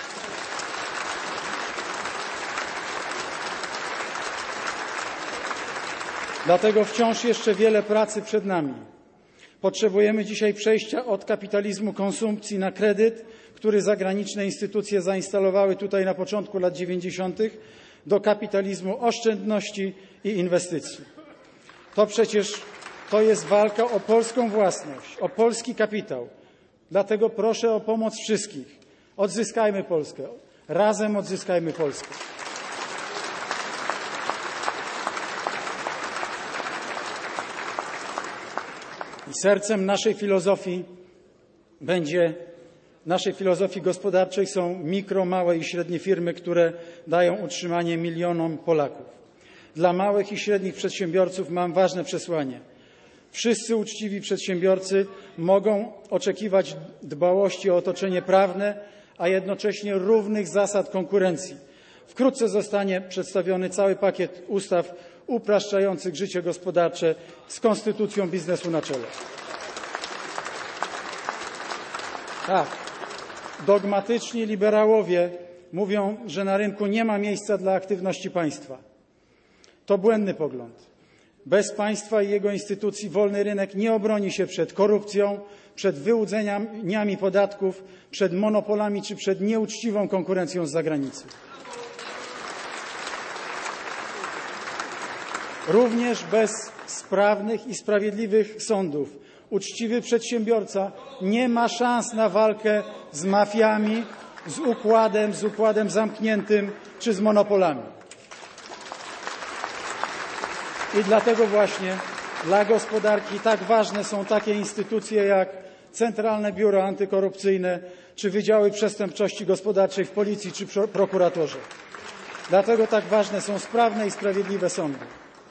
Dlatego wciąż jeszcze wiele pracy przed nami. Potrzebujemy dzisiaj przejścia od kapitalizmu konsumpcji na kredyt, który zagraniczne instytucje zainstalowały tutaj na początku lat dziewięćdziesiątych, do kapitalizmu oszczędności i inwestycji. To przecież to jest walka o polską własność, o polski kapitał. Dlatego proszę o pomoc wszystkich. Odzyskajmy Polskę. Razem odzyskajmy Polskę. I sercem naszej filozofii będzie, naszej filozofii gospodarczej są mikro, małe i średnie firmy, które dają utrzymanie milionom Polaków. Dla małych i średnich przedsiębiorców mam ważne przesłanie. Wszyscy uczciwi przedsiębiorcy mogą oczekiwać dbałości o otoczenie prawne, a jednocześnie równych zasad konkurencji. Wkrótce zostanie przedstawiony cały pakiet ustaw upraszczających życie gospodarcze z konstytucją biznesu na czele. Tak, dogmatyczni liberałowie mówią, że na rynku nie ma miejsca dla aktywności państwa. To błędny pogląd. Bez państwa i jego instytucji wolny rynek nie obroni się przed korupcją, przed wyłudzeniami podatków, przed monopolami czy przed nieuczciwą konkurencją z zagranicy. Również bez sprawnych i sprawiedliwych sądów Uczciwy przedsiębiorca nie ma szans na walkę z mafiami, z układem, z układem zamkniętym czy z monopolami. I dlatego właśnie dla gospodarki tak ważne są takie instytucje jak Centralne Biuro Antykorupcyjne czy Wydziały Przestępczości Gospodarczej w Policji czy prokuraturze. Dlatego tak ważne są sprawne i sprawiedliwe sądy.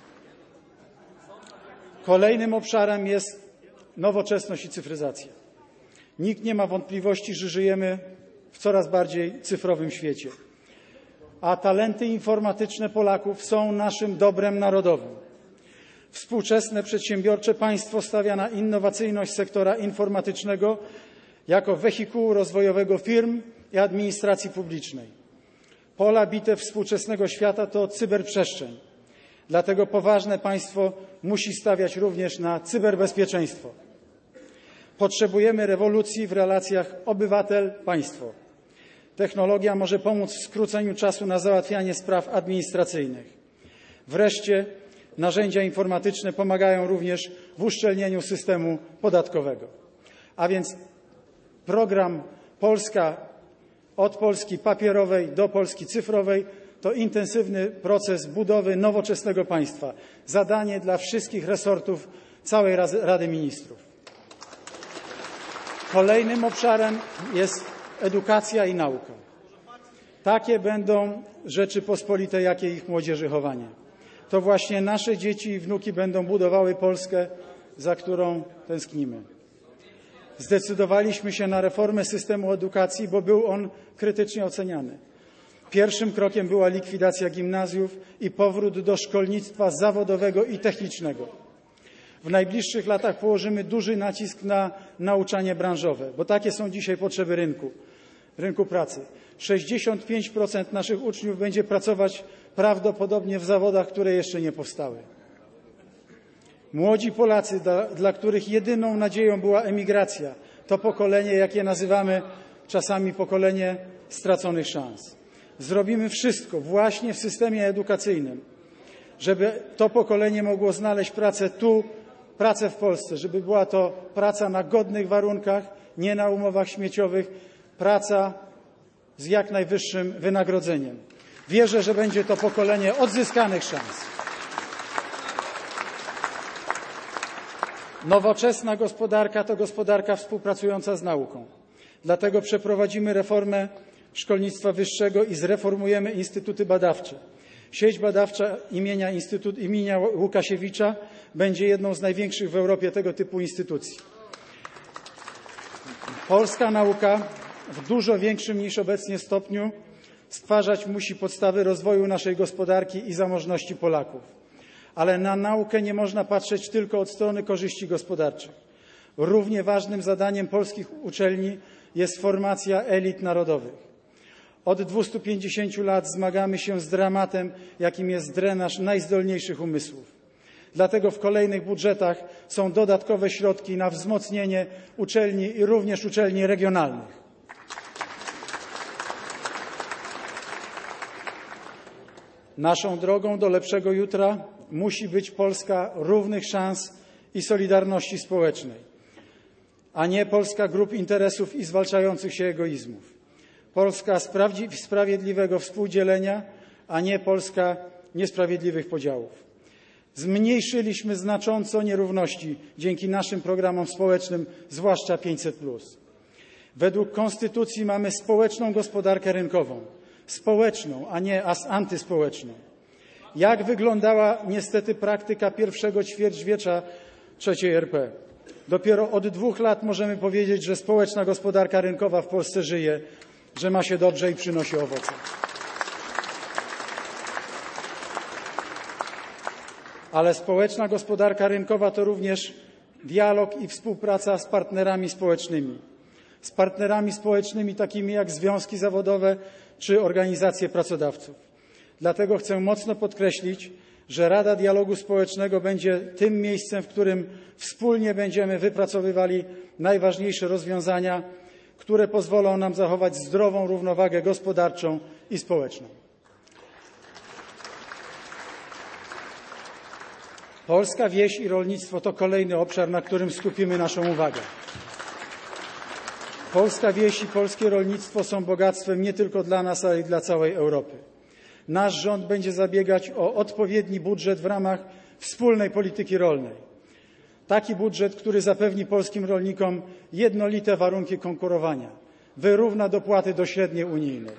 Kolejnym obszarem jest nowoczesność i cyfryzacja. Nikt nie ma wątpliwości, że żyjemy w coraz bardziej cyfrowym świecie, a talenty informatyczne Polaków są naszym dobrem narodowym. Współczesne przedsiębiorcze państwo stawia na innowacyjność sektora informatycznego jako wehikułu rozwojowego firm i administracji publicznej. Pola bitew współczesnego świata to cyberprzestrzeń. Dlatego poważne państwo musi stawiać również na cyberbezpieczeństwo. Potrzebujemy rewolucji w relacjach obywatel-państwo. Technologia może pomóc w skróceniu czasu na załatwianie spraw administracyjnych. Wreszcie narzędzia informatyczne pomagają również w uszczelnieniu systemu podatkowego. A więc program Polska od Polski papierowej do Polski cyfrowej to intensywny proces budowy nowoczesnego państwa. Zadanie dla wszystkich resortów całej Rady Ministrów. Kolejnym obszarem jest edukacja i nauka. Takie będą Rzeczypospolite, jakie ich młodzieży chowanie. To właśnie nasze dzieci i wnuki będą budowały Polskę, za którą tęsknimy. Zdecydowaliśmy się na reformę systemu edukacji, bo był on krytycznie oceniany. Pierwszym krokiem była likwidacja gimnazjów i powrót do szkolnictwa zawodowego i technicznego. W najbliższych latach położymy duży nacisk na nauczanie branżowe, bo takie są dzisiaj potrzeby rynku, rynku pracy. sześćdziesiąt pięć procent naszych uczniów będzie pracować prawdopodobnie w zawodach, które jeszcze nie powstały. Młodzi Polacy, dla, dla których jedyną nadzieją była emigracja, to pokolenie, jakie nazywamy czasami pokolenie straconych szans. Zrobimy wszystko właśnie w systemie edukacyjnym, żeby to pokolenie mogło znaleźć pracę tu, pracę w Polsce, żeby była to praca na godnych warunkach, nie na umowach śmieciowych, praca z jak najwyższym wynagrodzeniem. Wierzę, że będzie to pokolenie odzyskanych szans. Nowoczesna gospodarka to gospodarka współpracująca z nauką. Dlatego przeprowadzimy reformę szkolnictwa wyższego i zreformujemy instytuty badawcze. Sieć badawcza imienia, Instytut, imienia Łukasiewicza będzie jedną z największych w Europie tego typu instytucji. Polska nauka w dużo większym niż obecnie stopniu stwarzać musi podstawy rozwoju naszej gospodarki i zamożności Polaków. Ale na naukę nie można patrzeć tylko od strony korzyści gospodarczych. Równie ważnym zadaniem polskich uczelni jest formacja elit narodowych. Od dwustu pięćdziesięciu lat zmagamy się z dramatem, jakim jest drenaż najzdolniejszych umysłów. Dlatego w kolejnych budżetach są dodatkowe środki na wzmocnienie uczelni i również uczelni regionalnych. Naszą drogą do lepszego jutra musi być Polska równych szans i solidarności społecznej, a nie Polska grup interesów i zwalczających się egoizmów. Polska sprawiedliwego współdzielenia, a nie Polska niesprawiedliwych podziałów. Zmniejszyliśmy znacząco nierówności dzięki naszym programom społecznym, zwłaszcza pięćset plus. Według Konstytucji mamy społeczną gospodarkę rynkową. Społeczną, a nie antyspołeczną. Jak wyglądała niestety praktyka pierwszego ćwierćwiecza trzeciej R P? Dopiero od dwóch lat możemy powiedzieć, że społeczna gospodarka rynkowa w Polsce żyje, że ma się dobrze i przynosi owoce. Ale społeczna gospodarka rynkowa to również dialog i współpraca z partnerami społecznymi. Z partnerami społecznymi takimi jak związki zawodowe czy organizacje pracodawców. Dlatego chcę mocno podkreślić, że Rada Dialogu Społecznego będzie tym miejscem, w którym wspólnie będziemy wypracowywali najważniejsze rozwiązania, które pozwolą nam zachować zdrową równowagę gospodarczą i społeczną. Polska wieś i rolnictwo to kolejny obszar, na którym skupimy naszą uwagę. Polska wieś i polskie rolnictwo są bogactwem nie tylko dla nas, ale i dla całej Europy. Nasz rząd będzie zabiegać o odpowiedni budżet w ramach wspólnej polityki rolnej. Taki budżet, który zapewni polskim rolnikom jednolite warunki konkurowania, wyrówna dopłaty do średniej unijnej.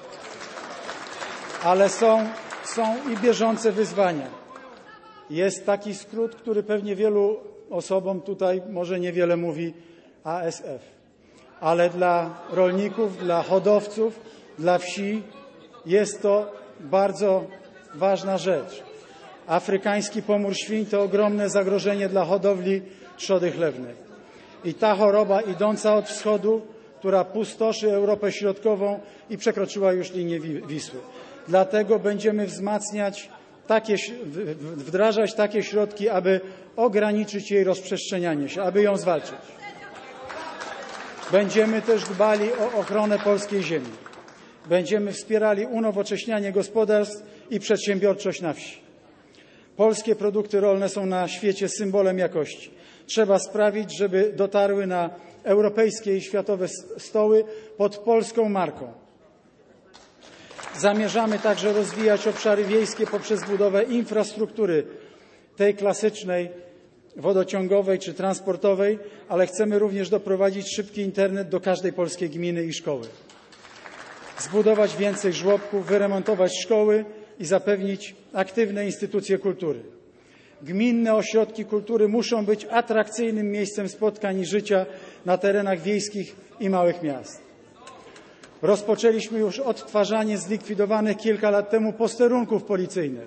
Ale są, są i bieżące wyzwania. Jest taki skrót, który pewnie wielu osobom tutaj może niewiele mówi, A S F. Ale dla rolników, dla hodowców, dla wsi jest to bardzo ważna rzecz. Afrykański pomór świń to ogromne zagrożenie dla hodowli trzody chlewnej. I ta choroba idąca od wschodu, która pustoszy Europę Środkową i przekroczyła już linię Wisły. Dlatego będziemy wzmacniać takie, wdrażać takie środki, aby ograniczyć jej rozprzestrzenianie się, aby ją zwalczyć. Będziemy też dbali o ochronę polskiej ziemi. Będziemy wspierali unowocześnianie gospodarstw i przedsiębiorczość na wsi. Polskie produkty rolne są na świecie symbolem jakości. Trzeba sprawić, żeby dotarły na europejskie i światowe stoły pod polską marką. Zamierzamy także rozwijać obszary wiejskie poprzez budowę infrastruktury, tej klasycznej, wodociągowej czy transportowej, ale chcemy również doprowadzić szybki internet do każdej polskiej gminy i szkoły. Zbudować więcej żłobków, wyremontować szkoły i zapewnić aktywne instytucje kultury. Gminne ośrodki kultury muszą być atrakcyjnym miejscem spotkań i życia na terenach wiejskich i małych miast. Rozpoczęliśmy już odtwarzanie zlikwidowanych kilka lat temu posterunków policyjnych.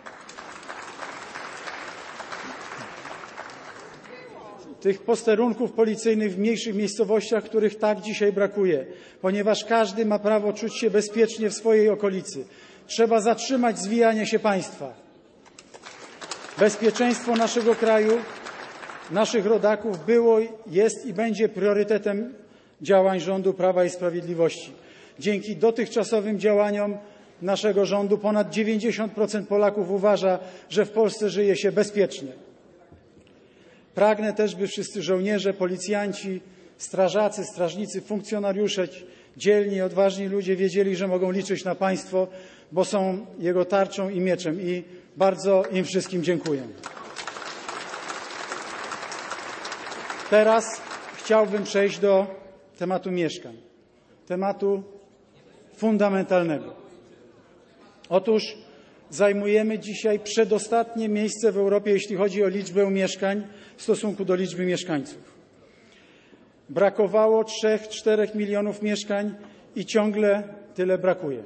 Tych posterunków policyjnych w mniejszych miejscowościach, których tak dzisiaj brakuje, ponieważ każdy ma prawo czuć się bezpiecznie w swojej okolicy. Trzeba zatrzymać zwijanie się państwa. Bezpieczeństwo naszego kraju, naszych rodaków było, jest i będzie priorytetem działań rządu Prawa i Sprawiedliwości. Dzięki dotychczasowym działaniom naszego rządu ponad dziewięćdziesiąt procent Polaków uważa, że w Polsce żyje się bezpiecznie. Pragnę też, by wszyscy żołnierze, policjanci, strażacy, strażnicy, funkcjonariusze, dzielni, odważni ludzie wiedzieli, że mogą liczyć na państwo, bo są jego tarczą i mieczem i bardzo im wszystkim dziękuję. Teraz chciałbym przejść do tematu mieszkań, tematu fundamentalnego. Otóż zajmujemy dzisiaj przedostatnie miejsce w Europie, jeśli chodzi o liczbę mieszkań w stosunku do liczby mieszkańców. Brakowało trzech, czterech milionów mieszkań i ciągle tyle brakuje.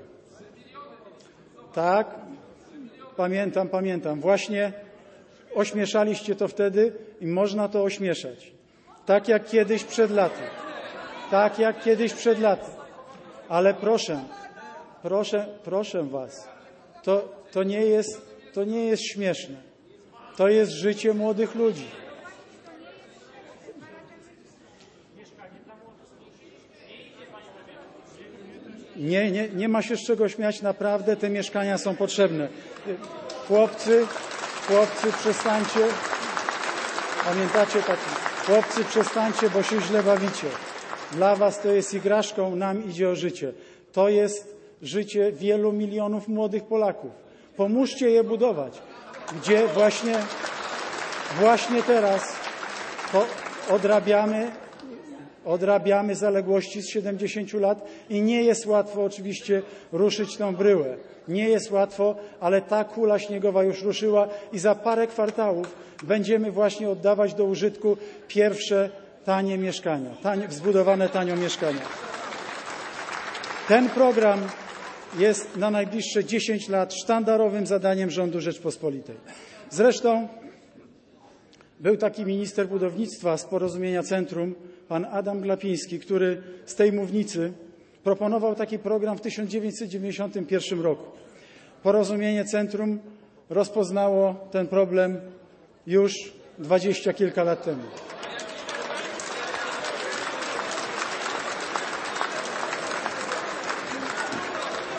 Tak, pamiętam, pamiętam. Właśnie ośmieszaliście to wtedy i można to ośmieszać. Tak jak kiedyś przed laty. Tak jak kiedyś przed laty. Ale proszę, proszę, proszę was, to, to, nie jest, to nie jest śmieszne. To jest życie młodych ludzi. Nie, nie, nie ma się z czego śmiać, naprawdę te mieszkania są potrzebne. Chłopcy, chłopcy, przestańcie, pamiętacie tak, chłopcy, przestańcie, bo się źle bawicie. Dla was to jest igraszką, nam idzie o życie. To jest życie wielu milionów młodych Polaków. Pomóżcie je budować, gdzie właśnie, właśnie teraz to odrabiamy, odrabiamy zaległości z siedemdziesięciu lat i nie jest łatwo oczywiście ruszyć tą bryłę. Nie jest łatwo, ale ta kula śniegowa już ruszyła i za parę kwartałów będziemy właśnie oddawać do użytku pierwsze tanie mieszkania, tanie, zbudowane tanio mieszkania. Ten program jest na najbliższe dziesięć lat sztandarowym zadaniem rządu Rzeczpospolitej. Zresztą był taki minister budownictwa z Porozumienia Centrum, pan Adam Glapiński, który z tej mównicy proponował taki program w tysiąc dziewięćset dziewięćdziesiątym pierwszym roku. Porozumienie Centrum rozpoznało ten problem już dwadzieścia kilka lat temu.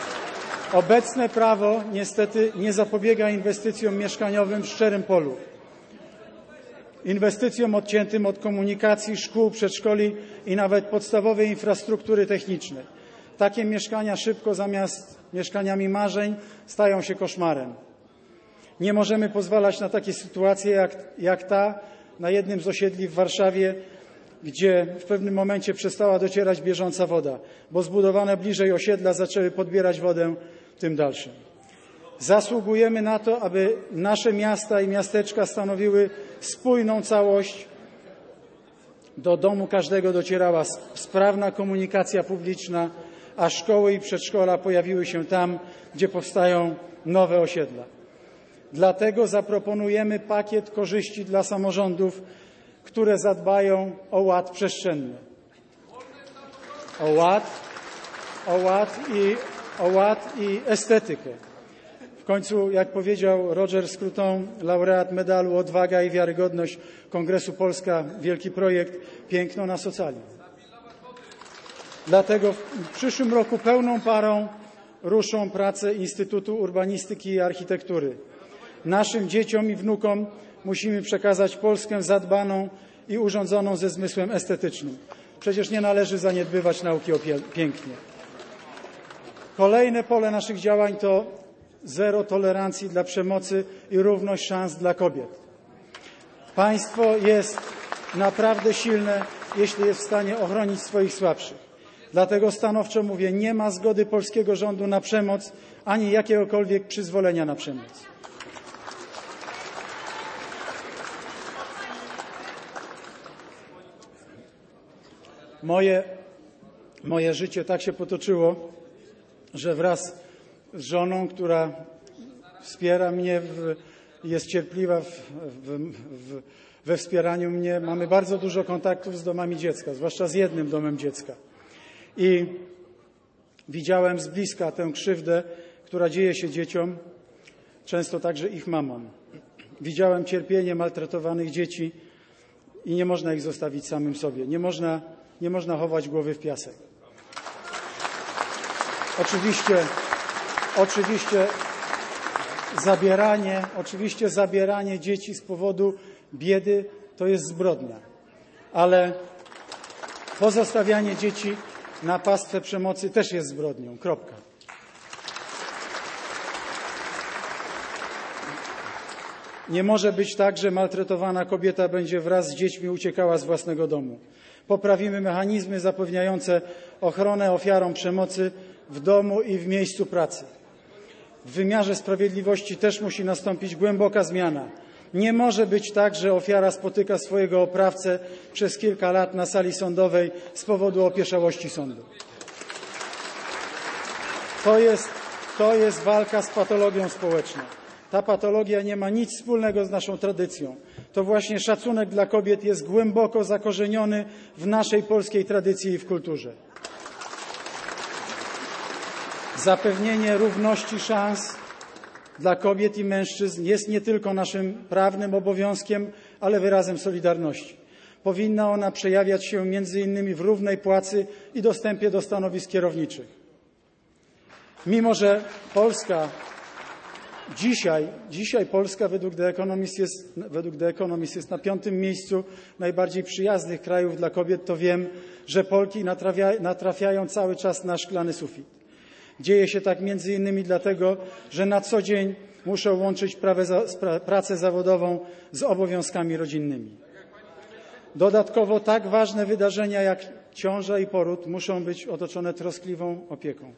Obecne prawo niestety nie zapobiega inwestycjom mieszkaniowym w szczerym polu. inwestycjom odciętym od komunikacji, szkół, przedszkoli i nawet podstawowej infrastruktury technicznej. Takie mieszkania szybko zamiast mieszkaniami marzeń stają się koszmarem. Nie możemy pozwalać na takie sytuacje jak, jak ta na jednym z osiedli w Warszawie, gdzie w pewnym momencie przestała docierać bieżąca woda, bo zbudowane bliżej osiedla zaczęły podbierać wodę tym dalszym. Zasługujemy na to, aby nasze miasta i miasteczka stanowiły spójną całość. Do domu każdego docierała sprawna komunikacja publiczna, a szkoły i przedszkola pojawiły się tam, gdzie powstają nowe osiedla. Dlatego zaproponujemy pakiet korzyści dla samorządów, które zadbają o ład przestrzenny. O ład, o ład i, o ład i estetykę. W końcu, jak powiedział Roger Scruton, laureat medalu Odwaga i Wiarygodność Kongresu Polska, wielki projekt Piękno na socali. Dlatego w przyszłym roku pełną parą ruszą prace Instytutu Urbanistyki i Architektury. Naszym dzieciom i wnukom musimy przekazać Polskę zadbaną i urządzoną ze zmysłem estetycznym. Przecież nie należy zaniedbywać nauki o pięknie. Kolejne pole naszych działań to zero tolerancji dla przemocy i równość szans dla kobiet. Państwo jest naprawdę silne, jeśli jest w stanie ochronić swoich słabszych. Dlatego stanowczo mówię, nie ma zgody polskiego rządu na przemoc, ani jakiegokolwiek przyzwolenia na przemoc. Moje, moje życie tak się potoczyło, że wraz z żoną, która wspiera mnie, w, jest cierpliwa w, w, w, we wspieraniu mnie, mamy bardzo dużo kontaktów z domami dziecka, zwłaszcza z jednym domem dziecka. I widziałem z bliska tę krzywdę, która dzieje się dzieciom, często także ich mamom. Widziałem cierpienie maltretowanych dzieci i nie można ich zostawić samym sobie. Nie można, nie można chować głowy w piasek. Oczywiście, oczywiście zabieranie, oczywiście zabieranie dzieci z powodu biedy to jest zbrodnia, ale pozostawianie dzieci na pastwę przemocy też jest zbrodnią. Kropka. Nie może być tak, że maltretowana kobieta będzie wraz z dziećmi uciekała z własnego domu. Poprawimy mechanizmy zapewniające ochronę ofiarom przemocy w domu i w miejscu pracy. W wymiarze sprawiedliwości też musi nastąpić głęboka zmiana. Nie może być tak, że ofiara spotyka swojego oprawcę przez kilka lat na sali sądowej z powodu opieszałości sądu. To jest, to jest walka z patologią społeczną. Ta patologia nie ma nic wspólnego z naszą tradycją. To właśnie szacunek dla kobiet jest głęboko zakorzeniony w naszej polskiej tradycji i w kulturze. Zapewnienie równości szans dla kobiet i mężczyzn jest nie tylko naszym prawnym obowiązkiem, ale wyrazem solidarności. Powinna ona przejawiać się między innymi w równej płacy i dostępie do stanowisk kierowniczych. Mimo że Polska dzisiaj, dzisiaj Polska według The Economist jest, według The Economist jest na piątym miejscu najbardziej przyjaznych krajów dla kobiet, to wiem, że Polki natrafia, natrafiają cały czas na szklany sufit. Dzieje się tak między innymi dlatego, że na co dzień muszą łączyć pracę zawodową z obowiązkami rodzinnymi. Dodatkowo tak ważne wydarzenia jak ciąża i poród muszą być otoczone troskliwą opieką.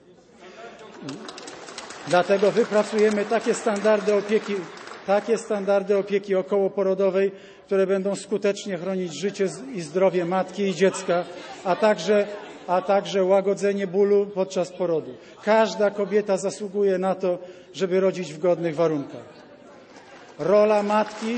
Dlatego wypracujemy takie standardy opieki, takie standardy opieki okołoporodowej, które będą skutecznie chronić życie i zdrowie matki i dziecka, a także a także łagodzenie bólu podczas porodu. Każda kobieta zasługuje na to, żeby rodzić w godnych warunkach. Rola matki,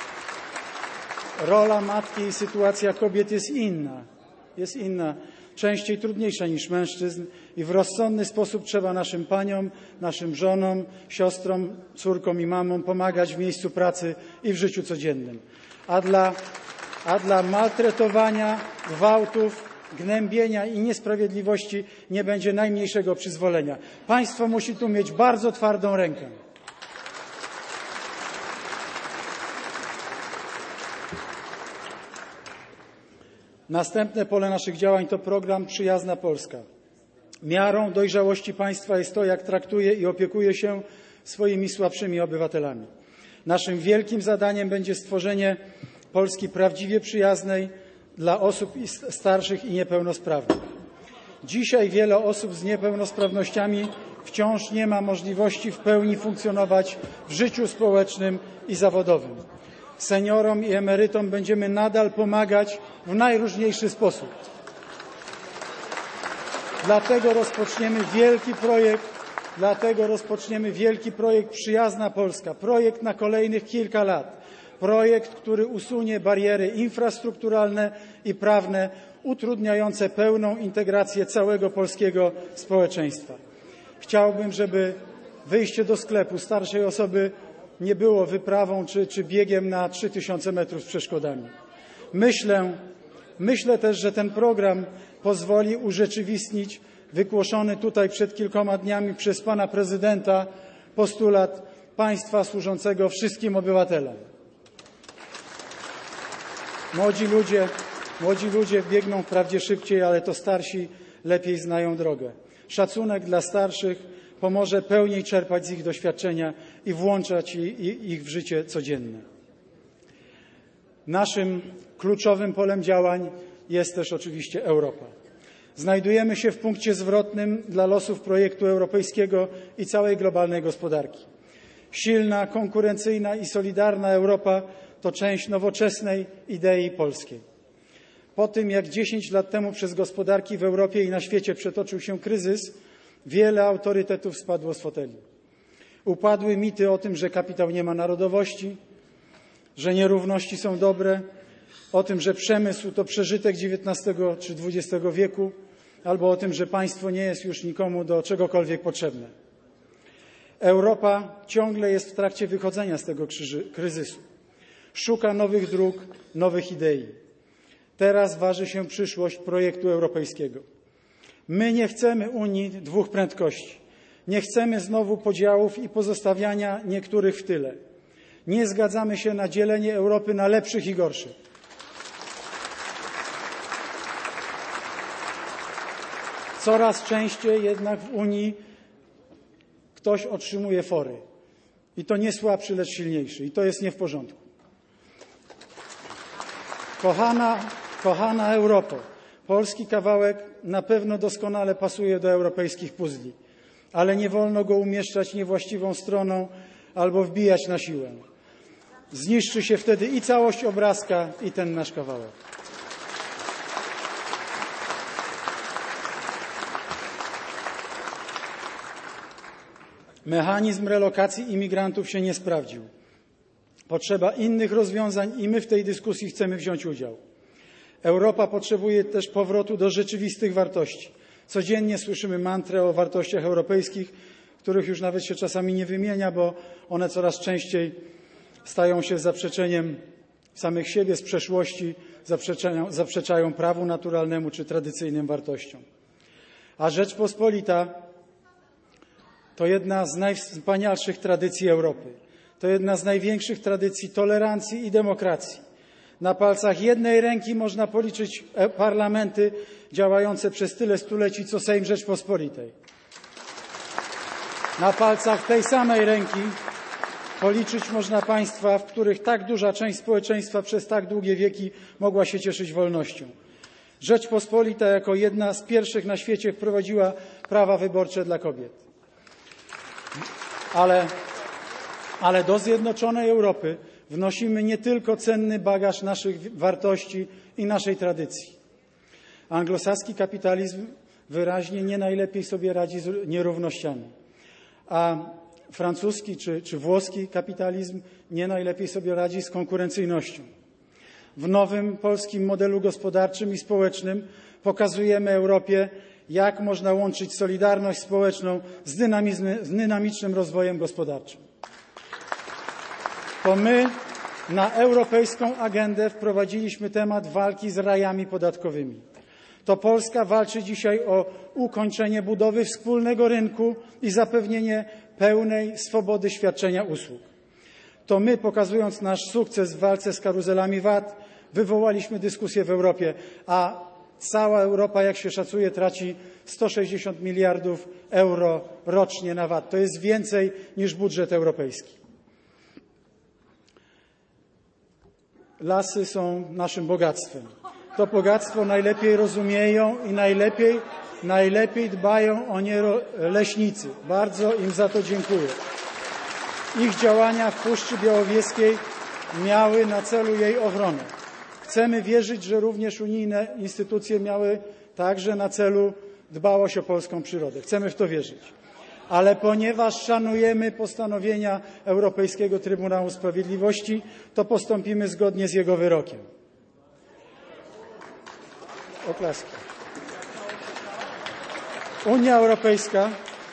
rola matki i sytuacja kobiet jest inna. Jest inna, częściej trudniejsza niż mężczyzn i w rozsądny sposób trzeba naszym paniom, naszym żonom, siostrom, córkom i mamom pomagać w miejscu pracy i w życiu codziennym. A dla, a dla maltretowania, gwałtów, gnębienia i niesprawiedliwości nie będzie najmniejszego przyzwolenia. Państwo musi tu mieć bardzo twardą rękę. Następne pole naszych działań to program Przyjazna Polska. Miarą dojrzałości państwa jest to, jak traktuje i opiekuje się swoimi słabszymi obywatelami. Naszym wielkim zadaniem będzie stworzenie Polski prawdziwie przyjaznej dla osób starszych i niepełnosprawnych. Dzisiaj wiele osób z niepełnosprawnościami wciąż nie ma możliwości w pełni funkcjonować w życiu społecznym i zawodowym. Seniorom i emerytom będziemy nadal pomagać w najróżniejszy sposób. Dlatego rozpoczniemy wielki projekt, dlatego rozpoczniemy wielki projekt Przyjazna Polska, projekt na kolejnych kilka lat, projekt, który usunie bariery infrastrukturalne i prawne utrudniające pełną integrację całego polskiego społeczeństwa. Chciałbym, żeby wyjście do sklepu starszej osoby nie było wyprawą czy, czy biegiem na trzy tysiące metrów z przeszkodami. Myślę, myślę też, że ten program pozwoli urzeczywistnić wygłoszony tutaj przed kilkoma dniami przez pana prezydenta postulat państwa służącego wszystkim obywatelom. Młodzi ludzie, młodzi ludzie biegną wprawdzie szybciej, ale to starsi lepiej znają drogę. Szacunek dla starszych pomoże pełniej czerpać z ich doświadczenia i włączać ich w życie codzienne. Naszym kluczowym polem działań jest też oczywiście Europa. Znajdujemy się w punkcie zwrotnym dla losów projektu europejskiego i całej globalnej gospodarki. Silna, konkurencyjna i solidarna Europa to część nowoczesnej idei polskiej. Po tym, jak dziesięć lat temu przez gospodarki w Europie i na świecie przetoczył się kryzys, wiele autorytetów spadło z foteli. Upadły mity o tym, że kapitał nie ma narodowości, że nierówności są dobre, o tym, że przemysł to przeżytek dziewiętnastego czy dwudziestego wieku, albo o tym, że państwo nie jest już nikomu do czegokolwiek potrzebne. Europa ciągle jest w trakcie wychodzenia z tego kryzysu. Szuka nowych dróg, nowych idei. Teraz waży się przyszłość projektu europejskiego. My nie chcemy Unii dwóch prędkości. Nie chcemy znowu podziałów i pozostawiania niektórych w tyle. Nie zgadzamy się na dzielenie Europy na lepszych i gorszych. Coraz częściej jednak w Unii ktoś otrzymuje fory. I to nie słabszy, lecz silniejszy. I to jest nie w porządku. Kochana, kochana Europo, polski kawałek na pewno doskonale pasuje do europejskich puzli, ale nie wolno go umieszczać niewłaściwą stroną albo wbijać na siłę. Zniszczy się wtedy i całość obrazka, i ten nasz kawałek. Mechanizm relokacji imigrantów się nie sprawdził. Potrzeba innych rozwiązań i my w tej dyskusji chcemy wziąć udział. Europa potrzebuje też powrotu do rzeczywistych wartości. Codziennie słyszymy mantrę o wartościach europejskich, których już nawet się czasami nie wymienia, bo one coraz częściej stają się zaprzeczeniem samych siebie z przeszłości, zaprzeczają, zaprzeczają prawu naturalnemu czy tradycyjnym wartościom. A Rzeczpospolita to jedna z najwspanialszych tradycji Europy. To jedna z największych tradycji tolerancji i demokracji. Na palcach jednej ręki można policzyć parlamenty działające przez tyle stuleci, co Sejm Rzeczpospolitej. Na palcach tej samej ręki policzyć można państwa, w których tak duża część społeczeństwa przez tak długie wieki mogła się cieszyć wolnością. Rzeczpospolita jako jedna z pierwszych na świecie wprowadziła prawa wyborcze dla kobiet. Ale, ale do zjednoczonej Europy wnosimy nie tylko cenny bagaż naszych wartości i naszej tradycji. Anglosaski kapitalizm wyraźnie nie najlepiej sobie radzi z nierównościami, a francuski czy, czy włoski kapitalizm nie najlepiej sobie radzi z konkurencyjnością. W nowym polskim modelu gospodarczym i społecznym pokazujemy Europie, jak można łączyć solidarność społeczną z, z dynamicznym rozwojem gospodarczym. To my na europejską agendę wprowadziliśmy temat walki z rajami podatkowymi. To Polska walczy dzisiaj o ukończenie budowy wspólnego rynku i zapewnienie pełnej swobody świadczenia usług. To my, pokazując nasz sukces w walce z karuzelami V A T, wywołaliśmy dyskusję w Europie, a cała Europa, jak się szacuje, traci sto sześćdziesiąt miliardów euro rocznie na V A T. To jest więcej niż budżet europejski. Lasy są naszym bogactwem. To bogactwo najlepiej rozumieją i najlepiej, najlepiej dbają o nie leśnicy. Bardzo im za to dziękuję. Ich działania w Puszczy Białowieskiej miały na celu jej ochronę. Chcemy wierzyć, że również unijne instytucje miały także na celu dbałość o polską przyrodę. Chcemy w to wierzyć. Ale ponieważ szanujemy postanowienia Europejskiego Trybunału Sprawiedliwości, to postąpimy zgodnie z jego wyrokiem. Oklaski. Unia Europejska,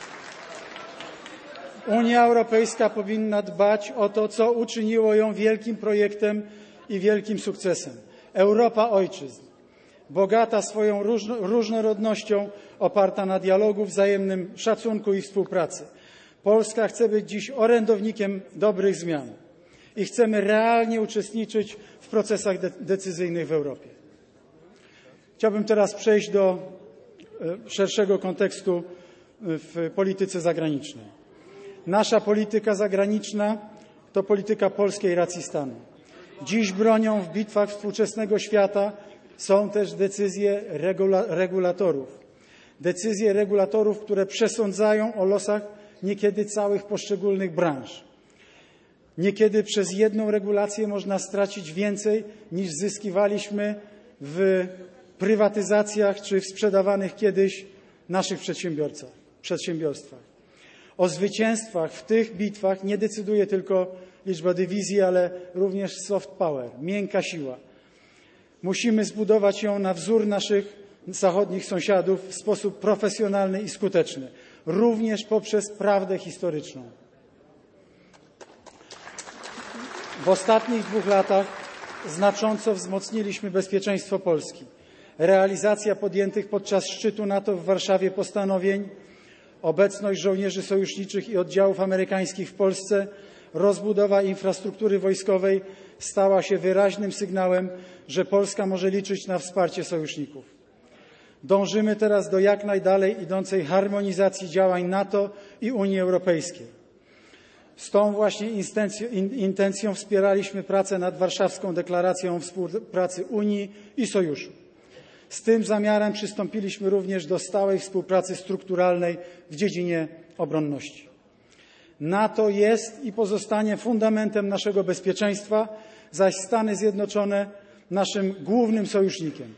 Unia Europejska powinna dbać o to, co uczyniło ją wielkim projektem i wielkim sukcesem. Europa ojczyzn, bogata swoją różnorodnością, oparta na dialogu, wzajemnym szacunku i współpracy. Polska chce być dziś orędownikiem dobrych zmian i chcemy realnie uczestniczyć w procesach de- decyzyjnych w Europie. Chciałbym teraz przejść do szerszego kontekstu w polityce zagranicznej. Nasza polityka zagraniczna to polityka polskiej racji stanu. Dziś bronią w bitwach współczesnego świata są też decyzje regula- regulatorów. Decyzje regulatorów, które przesądzają o losach niekiedy całych poszczególnych branż. Niekiedy przez jedną regulację można stracić więcej, niż zyskiwaliśmy w prywatyzacjach czy w sprzedawanych kiedyś naszych przedsiębiorstwach. O zwycięstwach w tych bitwach nie decyduje tylko liczba dywizji, ale również soft power, miękka siła. Musimy zbudować ją na wzór naszych zachodnich sąsiadów w sposób profesjonalny i skuteczny, również poprzez prawdę historyczną. W ostatnich dwóch latach znacząco wzmocniliśmy bezpieczeństwo Polski. Realizacja podjętych podczas szczytu NATO w Warszawie postanowień, obecność żołnierzy sojuszniczych i oddziałów amerykańskich w Polsce, rozbudowa infrastruktury wojskowej stała się wyraźnym sygnałem, że Polska może liczyć na wsparcie sojuszników. Dążymy teraz do jak najdalej idącej harmonizacji działań NATO i Unii Europejskiej. Z tą właśnie intencją wspieraliśmy pracę nad Warszawską Deklaracją o współpracy Unii i Sojuszu. Z tym zamiarem przystąpiliśmy również do stałej współpracy strukturalnej w dziedzinie obronności. NATO jest i pozostanie fundamentem naszego bezpieczeństwa, zaś Stany Zjednoczone naszym głównym sojusznikiem.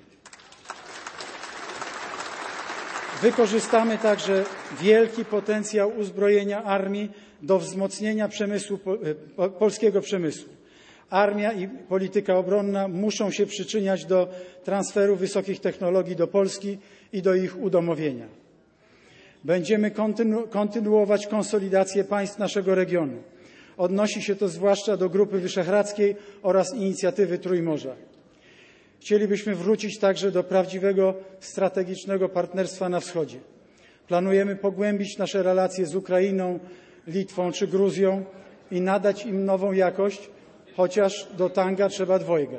Wykorzystamy także wielki potencjał uzbrojenia armii do wzmocnienia przemysłu, polskiego przemysłu. Armia i polityka obronna muszą się przyczyniać do transferu wysokich technologii do Polski i do ich udomowienia. Będziemy kontynu- kontynuować konsolidację państw naszego regionu. Odnosi się to zwłaszcza do Grupy Wyszehradzkiej oraz inicjatywy Trójmorza. Chcielibyśmy wrócić także do prawdziwego strategicznego partnerstwa na wschodzie. Planujemy pogłębić nasze relacje z Ukrainą, Litwą czy Gruzją i nadać im nową jakość, chociaż do tanga trzeba dwojga.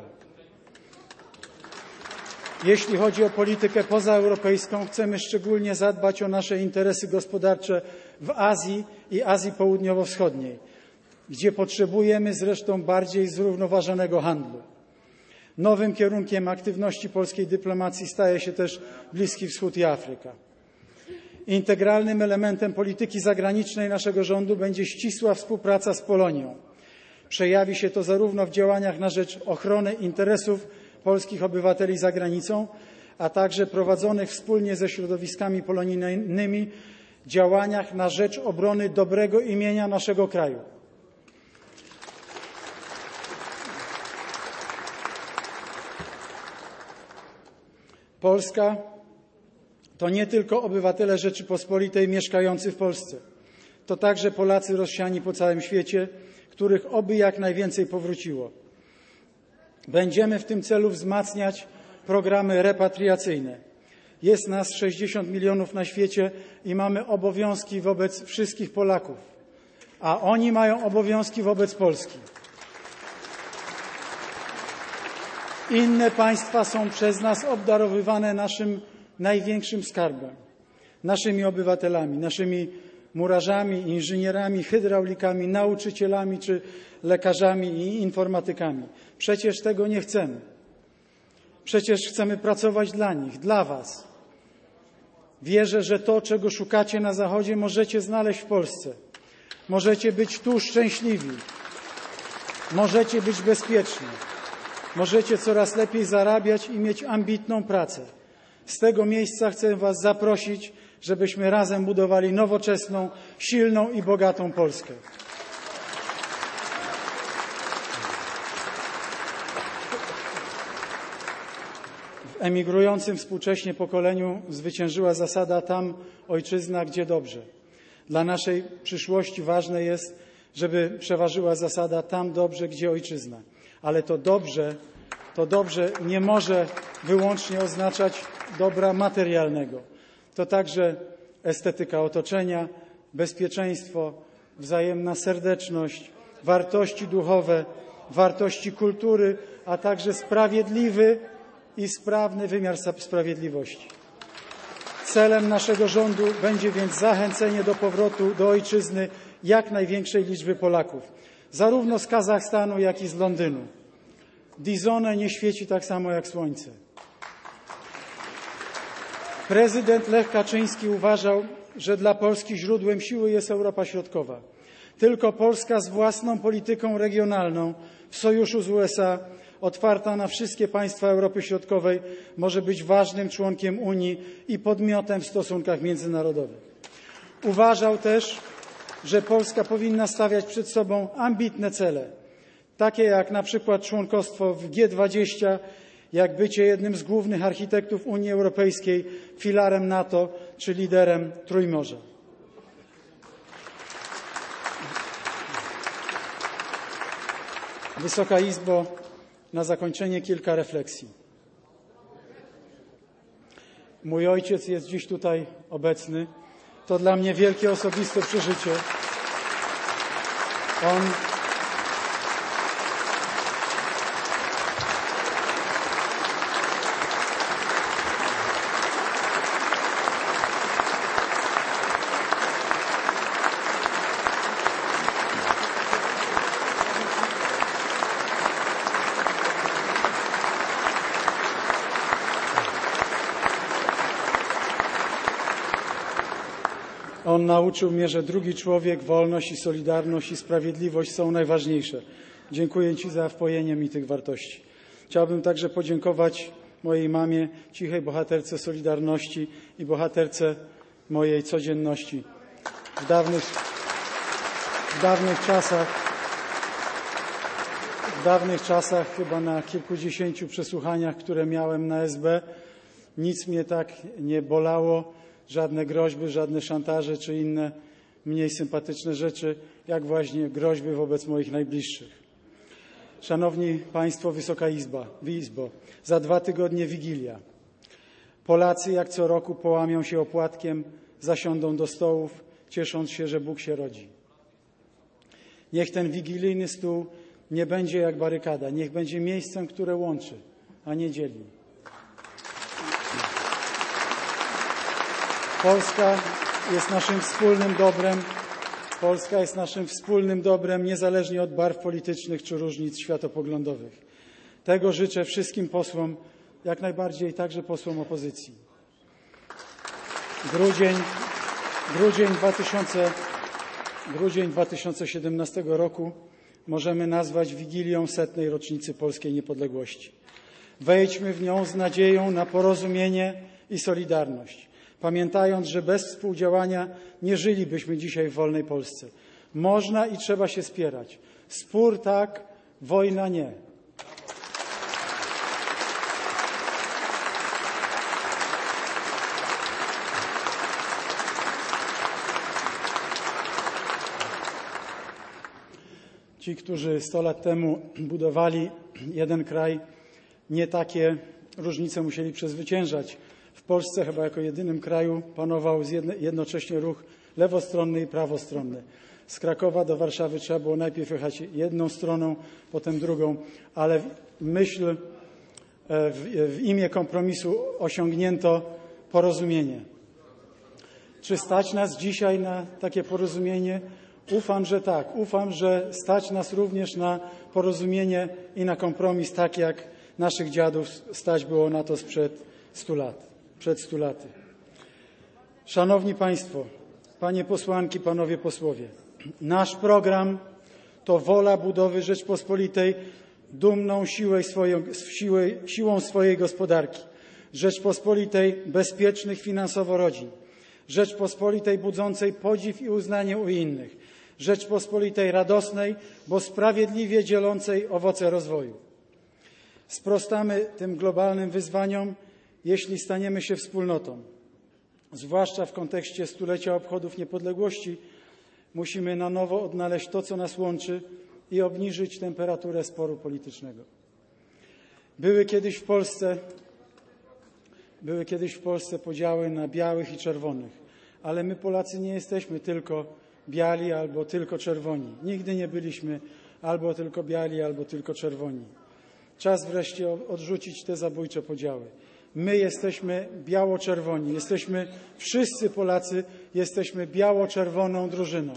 Jeśli chodzi o politykę pozaeuropejską, chcemy szczególnie zadbać o nasze interesy gospodarcze w Azji i Azji Południowo-Wschodniej, gdzie potrzebujemy zresztą bardziej zrównoważonego handlu. Nowym kierunkiem aktywności polskiej dyplomacji staje się też Bliski Wschód i Afryka. Integralnym elementem polityki zagranicznej naszego rządu będzie ścisła współpraca z Polonią. Przejawi się to zarówno w działaniach na rzecz ochrony interesów polskich obywateli za granicą, a także prowadzonych wspólnie ze środowiskami polonijnymi działaniach na rzecz obrony dobrego imienia naszego kraju. Polska to nie tylko obywatele Rzeczypospolitej mieszkający w Polsce. To także Polacy rozsiani po całym świecie, których oby jak najwięcej powróciło. Będziemy w tym celu wzmacniać programy repatriacyjne. Jest nas sześćdziesiąt milionów na świecie i mamy obowiązki wobec wszystkich Polaków, a oni mają obowiązki wobec Polski. Inne państwa są przez nas obdarowywane naszym największym skarbem, naszymi obywatelami, naszymi murarzami, inżynierami, hydraulikami, nauczycielami czy lekarzami i informatykami. Przecież tego nie chcemy. Przecież chcemy pracować dla nich, dla was. Wierzę, że to, czego szukacie na Zachodzie, możecie znaleźć w Polsce. Możecie być tu szczęśliwi. Możecie być bezpieczni. Możecie coraz lepiej zarabiać i mieć ambitną pracę. Z tego miejsca chcę was zaprosić, żebyśmy razem budowali nowoczesną, silną i bogatą Polskę. W emigrującym współcześnie pokoleniu zwyciężyła zasada tam ojczyzna, gdzie dobrze. Dla naszej przyszłości ważne jest, żeby przeważyła zasada tam dobrze, gdzie ojczyzna. Ale to dobrze, to dobrze nie może wyłącznie oznaczać dobra materialnego. To także estetyka otoczenia, bezpieczeństwo, wzajemna serdeczność, wartości duchowe, wartości kultury, a także sprawiedliwy i sprawny wymiar sprawiedliwości. Celem naszego rządu będzie więc zachęcenie do powrotu do ojczyzny jak największej liczby Polaków, zarówno z Kazachstanu, jak i z Londynu. Dizone nie świeci tak samo jak słońce. Prezydent Lech Kaczyński uważał, że dla Polski źródłem siły jest Europa Środkowa. Tylko Polska z własną polityką regionalną w sojuszu z U S A, otwarta na wszystkie państwa Europy Środkowej, może być ważnym członkiem Unii i podmiotem w stosunkach międzynarodowych. Uważał też, że Polska powinna stawiać przed sobą ambitne cele, takie jak na przykład członkostwo w G dwadzieścia, jak bycie jednym z głównych architektów Unii Europejskiej, filarem NATO czy liderem Trójmorza. Wysoka Izbo, na zakończenie kilka refleksji. Mój ojciec jest dziś tutaj obecny. To dla mnie wielkie osobiste przeżycie. On On nauczył mnie, że drugi człowiek, wolność i solidarność i sprawiedliwość są najważniejsze. Dziękuję Ci za wpojenie mi tych wartości. Chciałbym także podziękować mojej mamie, cichej bohaterce Solidarności i bohaterce mojej codzienności. W dawnych, w dawnych czasach, w dawnych czasach, chyba na kilkudziesięciu przesłuchaniach, które miałem na S B, nic mnie tak nie bolało, żadne groźby, żadne szantaże czy inne mniej sympatyczne rzeczy, jak właśnie groźby wobec moich najbliższych. Szanowni Państwo, Wysoka Izba, Izbo, za dwa tygodnie Wigilia. Polacy jak co roku połamią się opłatkiem, zasiądą do stołów, ciesząc się, że Bóg się rodzi. Niech ten wigilijny stół nie będzie jak barykada, niech będzie miejscem, które łączy, a nie dzieli. Polska jest naszym wspólnym dobrem. Polska jest naszym wspólnym dobrem, niezależnie od barw politycznych czy różnic światopoglądowych. Tego życzę wszystkim posłom, jak najbardziej także posłom opozycji. Grudzień, grudzień, grudzień dwa tysiące siedemnastego roku możemy nazwać Wigilią setnej rocznicy polskiej niepodległości. Wejdźmy w nią z nadzieją na porozumienie i solidarność, pamiętając, że bez współdziałania nie żylibyśmy dzisiaj w wolnej Polsce. Można i trzeba się spierać. Spór tak, wojna nie. Ci, którzy sto lat temu budowali jeden kraj, nie takie różnice musieli przezwyciężać. W Polsce chyba jako jedynym kraju panował jednocześnie ruch lewostronny i prawostronny. Z Krakowa do Warszawy trzeba było najpierw jechać jedną stroną, potem drugą, ale myśl w, w imię kompromisu osiągnięto porozumienie. Czy stać nas dzisiaj na takie porozumienie? Ufam, że tak. Ufam, że stać nas również na porozumienie i na kompromis, tak jak naszych dziadów stać było na to sprzed stu lat, przed stu laty. Szanowni Państwo, Panie posłanki, Panowie posłowie, nasz program to wola budowy Rzeczpospolitej dumną siłą swojej, siłą swojej gospodarki, Rzeczpospolitej bezpiecznych finansowo rodzin, Rzeczpospolitej budzącej podziw i uznanie u innych, Rzeczpospolitej radosnej, bo sprawiedliwie dzielącej owoce rozwoju. Sprostamy tym globalnym wyzwaniom, jeśli staniemy się wspólnotą. Zwłaszcza w kontekście stulecia obchodów niepodległości musimy na nowo odnaleźć to, co nas łączy i obniżyć temperaturę sporu politycznego. Były kiedyś w Polsce, były kiedyś w Polsce podziały na białych i czerwonych, ale my Polacy nie jesteśmy tylko biali albo tylko czerwoni. Nigdy nie byliśmy albo tylko biali, albo tylko czerwoni. Czas wreszcie odrzucić te zabójcze podziały. My jesteśmy biało-czerwoni, jesteśmy wszyscy Polacy, jesteśmy biało-czerwoną drużyną.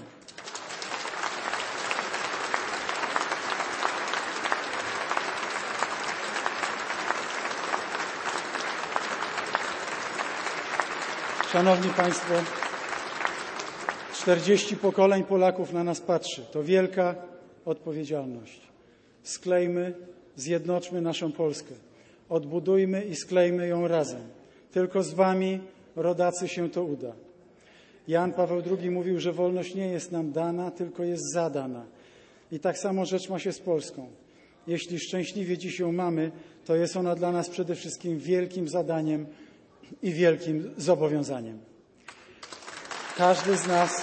Szanowni Państwo, czterdzieści pokoleń Polaków na nas patrzy. To wielka odpowiedzialność. Sklejmy, zjednoczmy naszą Polskę. Odbudujmy i sklejmy ją razem. Tylko z Wami, rodacy, się to uda. Jan Paweł drugi mówił, że wolność nie jest nam dana, tylko jest zadana. I tak samo rzecz ma się z Polską. Jeśli szczęśliwie dziś ją mamy, to jest ona dla nas przede wszystkim wielkim zadaniem i wielkim zobowiązaniem. Każdy z nas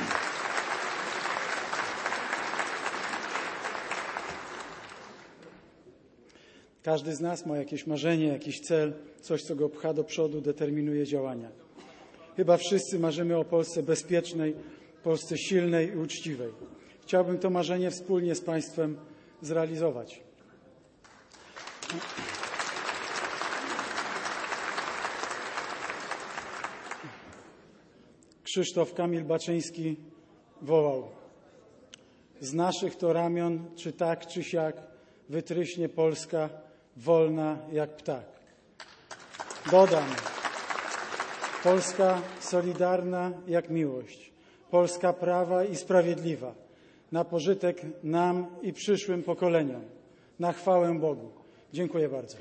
Każdy z nas ma jakieś marzenie, jakiś cel, coś, co go pcha do przodu, determinuje działania. Chyba wszyscy marzymy o Polsce bezpiecznej, Polsce silnej i uczciwej. Chciałbym to marzenie wspólnie z Państwem zrealizować. Krzysztof Kamil Baczyński wołał: z naszych to ramion, czy tak, czy siak, wytryśnie Polska, wolna jak ptak. Dodam: Polska solidarna jak miłość, Polska prawa i sprawiedliwa, na pożytek nam i przyszłym pokoleniom, na chwałę Bogu. Dziękuję bardzo.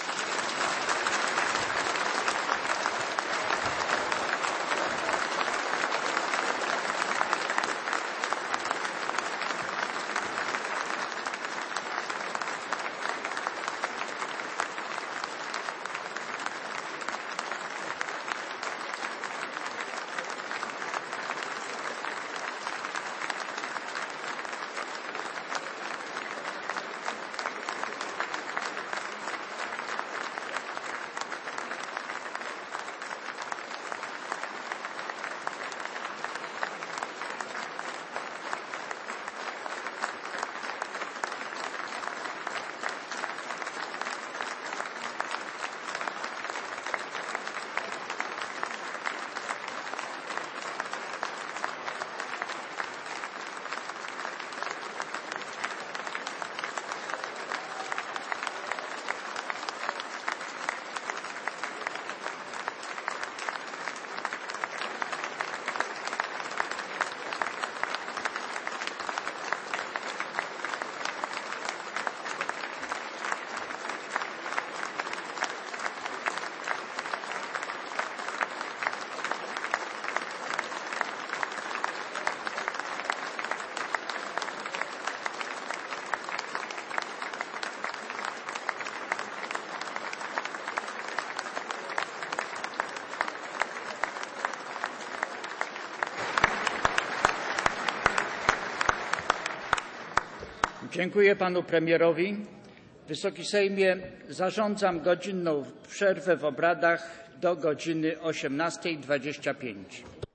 Dziękuję panu premierowi. Wysoki Sejmie, zarządzam godzinną przerwę w obradach do godziny osiemnastej dwadzieścia pięć.